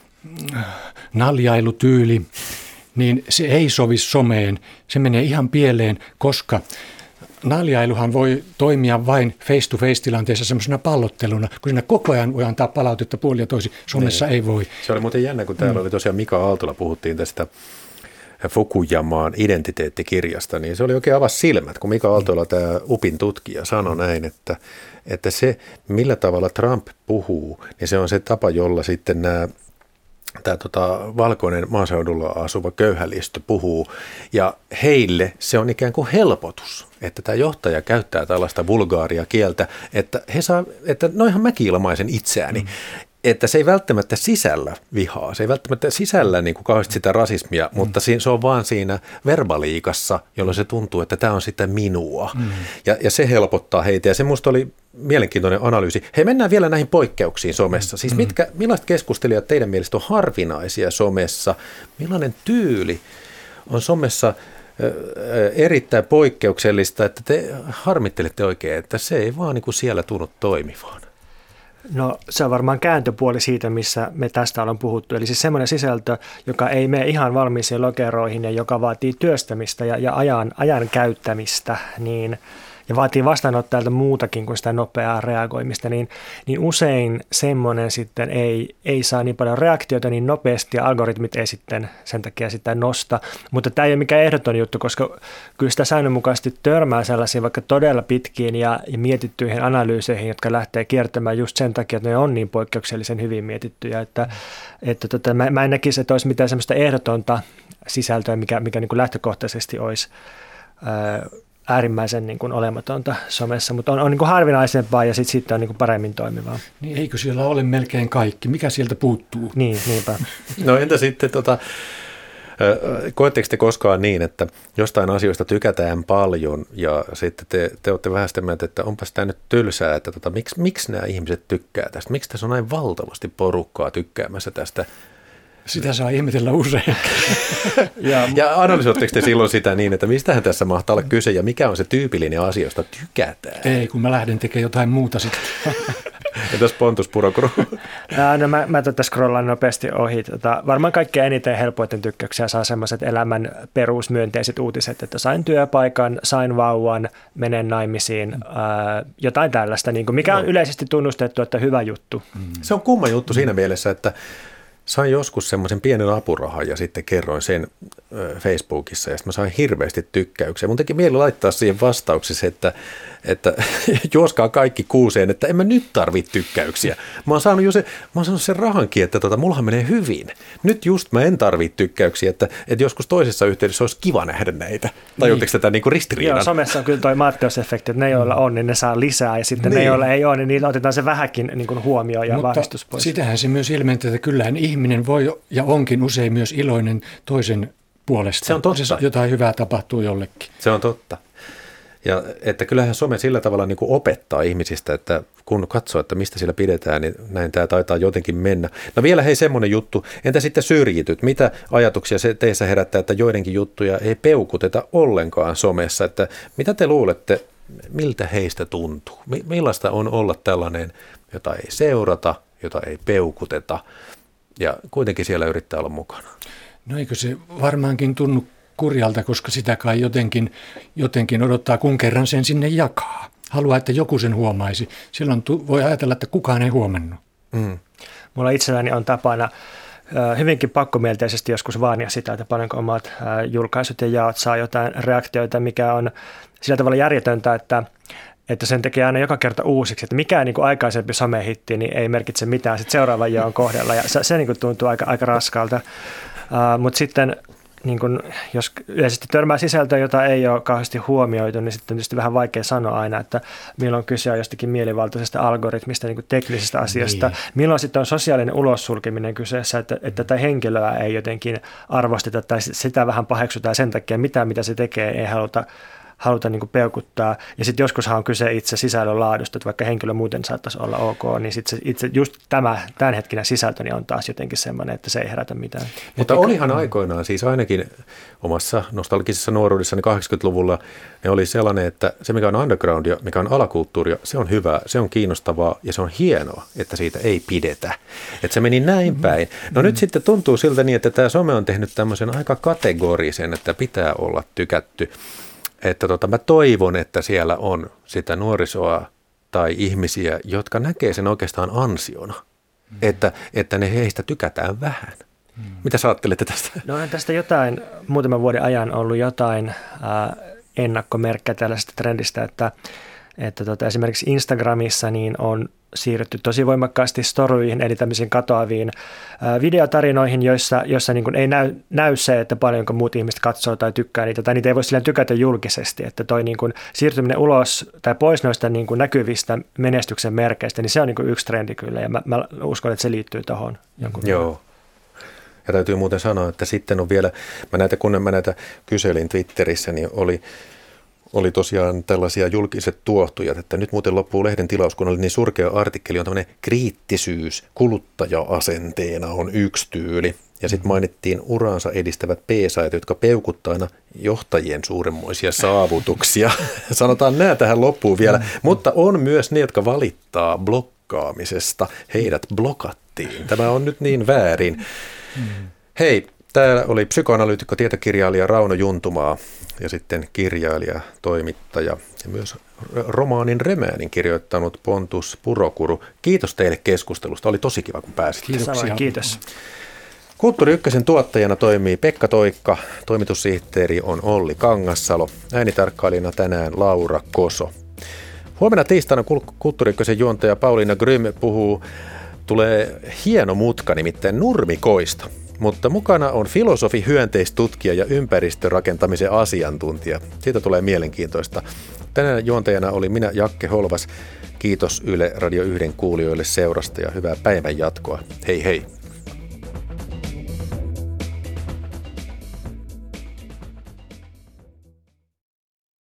[SPEAKER 2] naljailutyyli, niin se ei sovi someen. Se menee ihan pieleen, koska naljailuhan voi toimia vain face-to-face-tilanteessa semmoisena pallotteluna, kun siinä koko ajan voi antaa palautetta puolin ja toisin. Somessa ei voi.
[SPEAKER 1] Se oli muuten jännä, kun täällä oli tosiaan Mika Aaltola, puhuttiin tästä Fukuyamaan identiteettikirjasta, niin se oli oikein avasi silmät, kun Mika Aaltola, tämä UPin tutkija, sanoi näin, että se, millä tavalla Trump puhuu, niin se on se tapa, jolla sitten tämä valkoinen maaseudulla asuva köyhälistö puhuu, ja heille se on ikään kuin helpotus, että tämä johtaja käyttää tällaista vulgaaria kieltä, että noihan mäkin ilmaisen itseäni. Että se ei välttämättä sisällä vihaa, se ei välttämättä sisällä niin kuin kauheasti sitä rasismia, mutta se on vaan siinä verbaliikassa, jolloin se tuntuu, että tämä on sitä minua. Ja se helpottaa heitä, ja se musta oli mielenkiintoinen analyysi. Hei, mennään vielä näihin poikkeuksiin somessa. Siis millaiset keskustelijat teidän mielestä on harvinaisia somessa? Millainen tyyli on somessa erittäin poikkeuksellista, että te harmittelette oikein, että se ei vaan niin kuin siellä tunnu toimivaan?
[SPEAKER 3] No se on varmaan kääntöpuoli siitä, missä me tästä ollaan puhuttu. Eli siis semmoinen sisältö, joka ei mene ihan valmiisiin lokeroihin ja joka vaatii työstämistä ja ajan käyttämistä, ja vaatii vastaanottajalta muutakin kuin sitä nopeaa reagoimista, niin usein semmoinen sitten ei saa niin paljon reaktioita niin nopeasti ja algoritmit ei sitten sen takia sitä nosta. Mutta tämä ei ole mikään ehdoton juttu, koska kyllä sitä säännönmukaisesti törmää sellaisiin vaikka todella pitkiin ja mietittyihin analyyseihin, jotka lähtee kiertämään just sen takia, että ne on niin poikkeuksellisen hyvin mietittyjä, että mä en näkisi, että olisi mitään semmoista ehdotonta sisältöä, mikä niin kuin lähtökohtaisesti olisi äärimmäisen niin kuin olematonta somessa, mutta on niin kuin harvinaisempaa ja sitten on niin kuin paremmin toimivaa.
[SPEAKER 2] Niin eikö siellä ole melkein kaikki? Mikä sieltä puuttuu?
[SPEAKER 3] Niinpä.
[SPEAKER 1] No entä sitten, koetteko te koskaan niin, että jostain asioista tykätään paljon ja sitten te olette vähän sitä mieltä, että onpas tämä nyt tylsää, että miksi nämä ihmiset tykkää tästä? Miksi tässä on näin valtavasti porukkaa tykkäämässä tästä?
[SPEAKER 2] Sitä saa ihmetellä usein.
[SPEAKER 1] Ja analysoitteko te silloin sitä niin, että mistähän tässä mahtaa olla kyse ja mikä on se tyypillinen asia, josta tykätään?
[SPEAKER 2] Ei, kun mä lähden tekemään jotain muuta sitten.
[SPEAKER 1] Entäs Pontus Purokuru?
[SPEAKER 3] No mä scrollaan nopeasti ohi. Varmaan kaikkein eniten helpoiten tykkäyksiä saa sellaiset elämän perusmyönteiset uutiset, että sain työpaikan, sain vauvan, menen naimisiin, jotain tällaista, mikä on yleisesti tunnustettu, että hyvä juttu.
[SPEAKER 1] Se on kumma juttu siinä mielessä, että sain joskus semmoisen pienen apurahan ja sitten kerroin sen Facebookissa ja sitten mä sain hirveästi tykkäyksiä. Mun teki mieli laittaa siihen vastauksessa, että juoskaa kaikki kuuseen, että en mä nyt tarvitse tykkäyksiä. Mä oon saanut sen rahankin, että mullahan menee hyvin. Nyt just mä en tarvitse tykkäyksiä, että joskus toisessa yhteydessä olisi kiva nähdä näitä. Tajutteko tätä niin kuin ristiriidan?
[SPEAKER 3] Joo, somessa on kyllä toi Matteus-efekti, että ne joilla on, niin ne saa lisää ja sitten ne joilla ei ole, niin niillä otetaan se vähäkin niin kuin huomioon ja vahvistus pois.
[SPEAKER 2] Sitähän se myös ilmentää, että kyllähän ihminen voi ja onkin usein myös iloinen toisen puolesta.
[SPEAKER 1] Se on totta.
[SPEAKER 2] Jotain hyvää tapahtuu jollekin.
[SPEAKER 1] Se on totta. Ja että kyllähän some sillä tavalla niin kuin opettaa ihmisistä, että kun katsoo, että mistä sillä pidetään, niin näin tämä taitaa jotenkin mennä. No vielä hei semmoinen juttu, entä sitten syrjityt? Mitä ajatuksia se teissä herättää, että joidenkin juttuja ei peukuteta ollenkaan somessa? Että mitä te luulette, miltä heistä tuntuu? Millaista on olla tällainen, jota ei seurata, jota ei peukuteta ja kuitenkin siellä yrittää olla mukana?
[SPEAKER 2] No eikö se varmaankin tunnu kurjalta, koska sitä kai jotenkin odottaa, kun kerran sen sinne jakaa. Haluaa, että joku sen huomaisi. Silloin voi ajatella, että kukaan ei huomannut.
[SPEAKER 3] Mulla itselläni on tapana hyvinkin pakkomielteisesti joskus vaania sitä, että paljonko omat julkaisut ja jaot saa jotain reaktioita, mikä on sillä tavalla järjetöntä, että sen tekee aina joka kerta uusiksi, että mikään niin kuin aikaisempi somehitti niin ei merkitse mitään sit seuraavan jaon kohdalla ja se niin kuin tuntuu aika raskalta, mutta sitten niin kun, jos yleisesti törmää sisältöä, jota ei ole kauheasti huomioitu, niin sitten on tietysti vähän vaikea sanoa aina, että milloin kyse on jostakin mielivaltaisesta algoritmista, niin kuin teknisestä asiasta. Niin. Milloin sitten on sosiaalinen ulossulkeminen kyseessä, että tätä henkilöä ei jotenkin arvosteta tai sitä vähän paheksutaan sen takia, mitä se tekee, ei haluta niin kuin peukuttaa. Ja sitten joskushan on kyse itse sisällön laadusta, että vaikka henkilö muuten saattaisi olla ok, niin sitten itse just tämänhetkinen sisältö niin on taas jotenkin semmoinen, että se ei herätä mitään.
[SPEAKER 1] Mutta olihan aikoinaan, siis ainakin omassa nostalgisessa nuoruudessani 80-luvulla, ne oli sellainen, että se mikä on undergroundia, mikä on alakulttuuria, se on hyvää, se on kiinnostavaa ja se on hienoa, että siitä ei pidetä. Että se meni näin päin. No nyt sitten tuntuu siltä niin, että tämä some on tehnyt tämmöisen aika kategorisen, että pitää olla tykätty. Että mä toivon, että siellä on sitä nuorisoa tai ihmisiä, jotka näkee sen oikeastaan ansiona, että ne heistä tykätään vähän. Mitä sä ajattelette tästä?
[SPEAKER 3] No on tästä muutaman vuoden ajan ollut jotain ennakkomerkkejä tällaisesta trendistä, että esimerkiksi Instagramissa niin on siirrytty tosi voimakkaasti storyihin, eli tämmöisiin katoaviin videotarinoihin, joissa niin kuin ei näy se, että paljonko muut ihmiset katsoo tai tykkää niitä, tai niitä ei voi silleen tykätä julkisesti, että toi niin kuin siirtyminen ulos tai pois noista niin kuin näkyvistä menestyksen merkeistä, niin se on niin kuin yksi trendi kyllä, ja mä uskon, että se liittyy tuohon jonkun.
[SPEAKER 1] Joo. Ja täytyy muuten sanoa, että sitten on vielä, kun mä näitä kyselin Twitterissä, niin oli tosiaan tällaisia julkiset tuohtujat, että nyt muuten loppuu lehden tilaus, kun oli niin surkea artikkeli, on tämmöinen kriittisyys kuluttaja-asenteena on yksi tyyli. Ja sitten mainittiin uraansa edistävät peesaajat, jotka peukuttaa aina johtajien suuremmoisia saavutuksia. Sanotaan nämä tähän loppuun vielä, mutta on myös ne, jotka valittaa blokkaamisesta. Heidät blokattiin. Tämä on nyt niin väärin. Hei, täällä oli psykoanalyytikko, tietokirjailija Rauno Juntumaa ja sitten kirjailija, toimittaja ja myös romaanin Remäänin kirjoittanut Pontus Purokuru. Kiitos teille keskustelusta. Oli tosi kiva, kun pääsitte.
[SPEAKER 3] Kiitoksia. Kiitos.
[SPEAKER 1] Kulttuuri Ykkösen tuottajana toimii Pekka Toikka, toimitussihteeri on Olli Kangassalo, äänitarkkailijana tänään Laura Koso. Huomenna tiistaina Kulttuuri Ykkösen juontaja Pauliina Grym tulee hieno mutka, nimittäin nurmikoista. Mutta mukana on filosofi, hyönteistutkija ja ympäristörakentamisen asiantuntija. Siitä tulee mielenkiintoista. Tänään juontajana oli minä, Jakke Holvas. Kiitos Yle Radio 1 kuulijoille seurasta ja hyvää päivän jatkoa. Hei hei!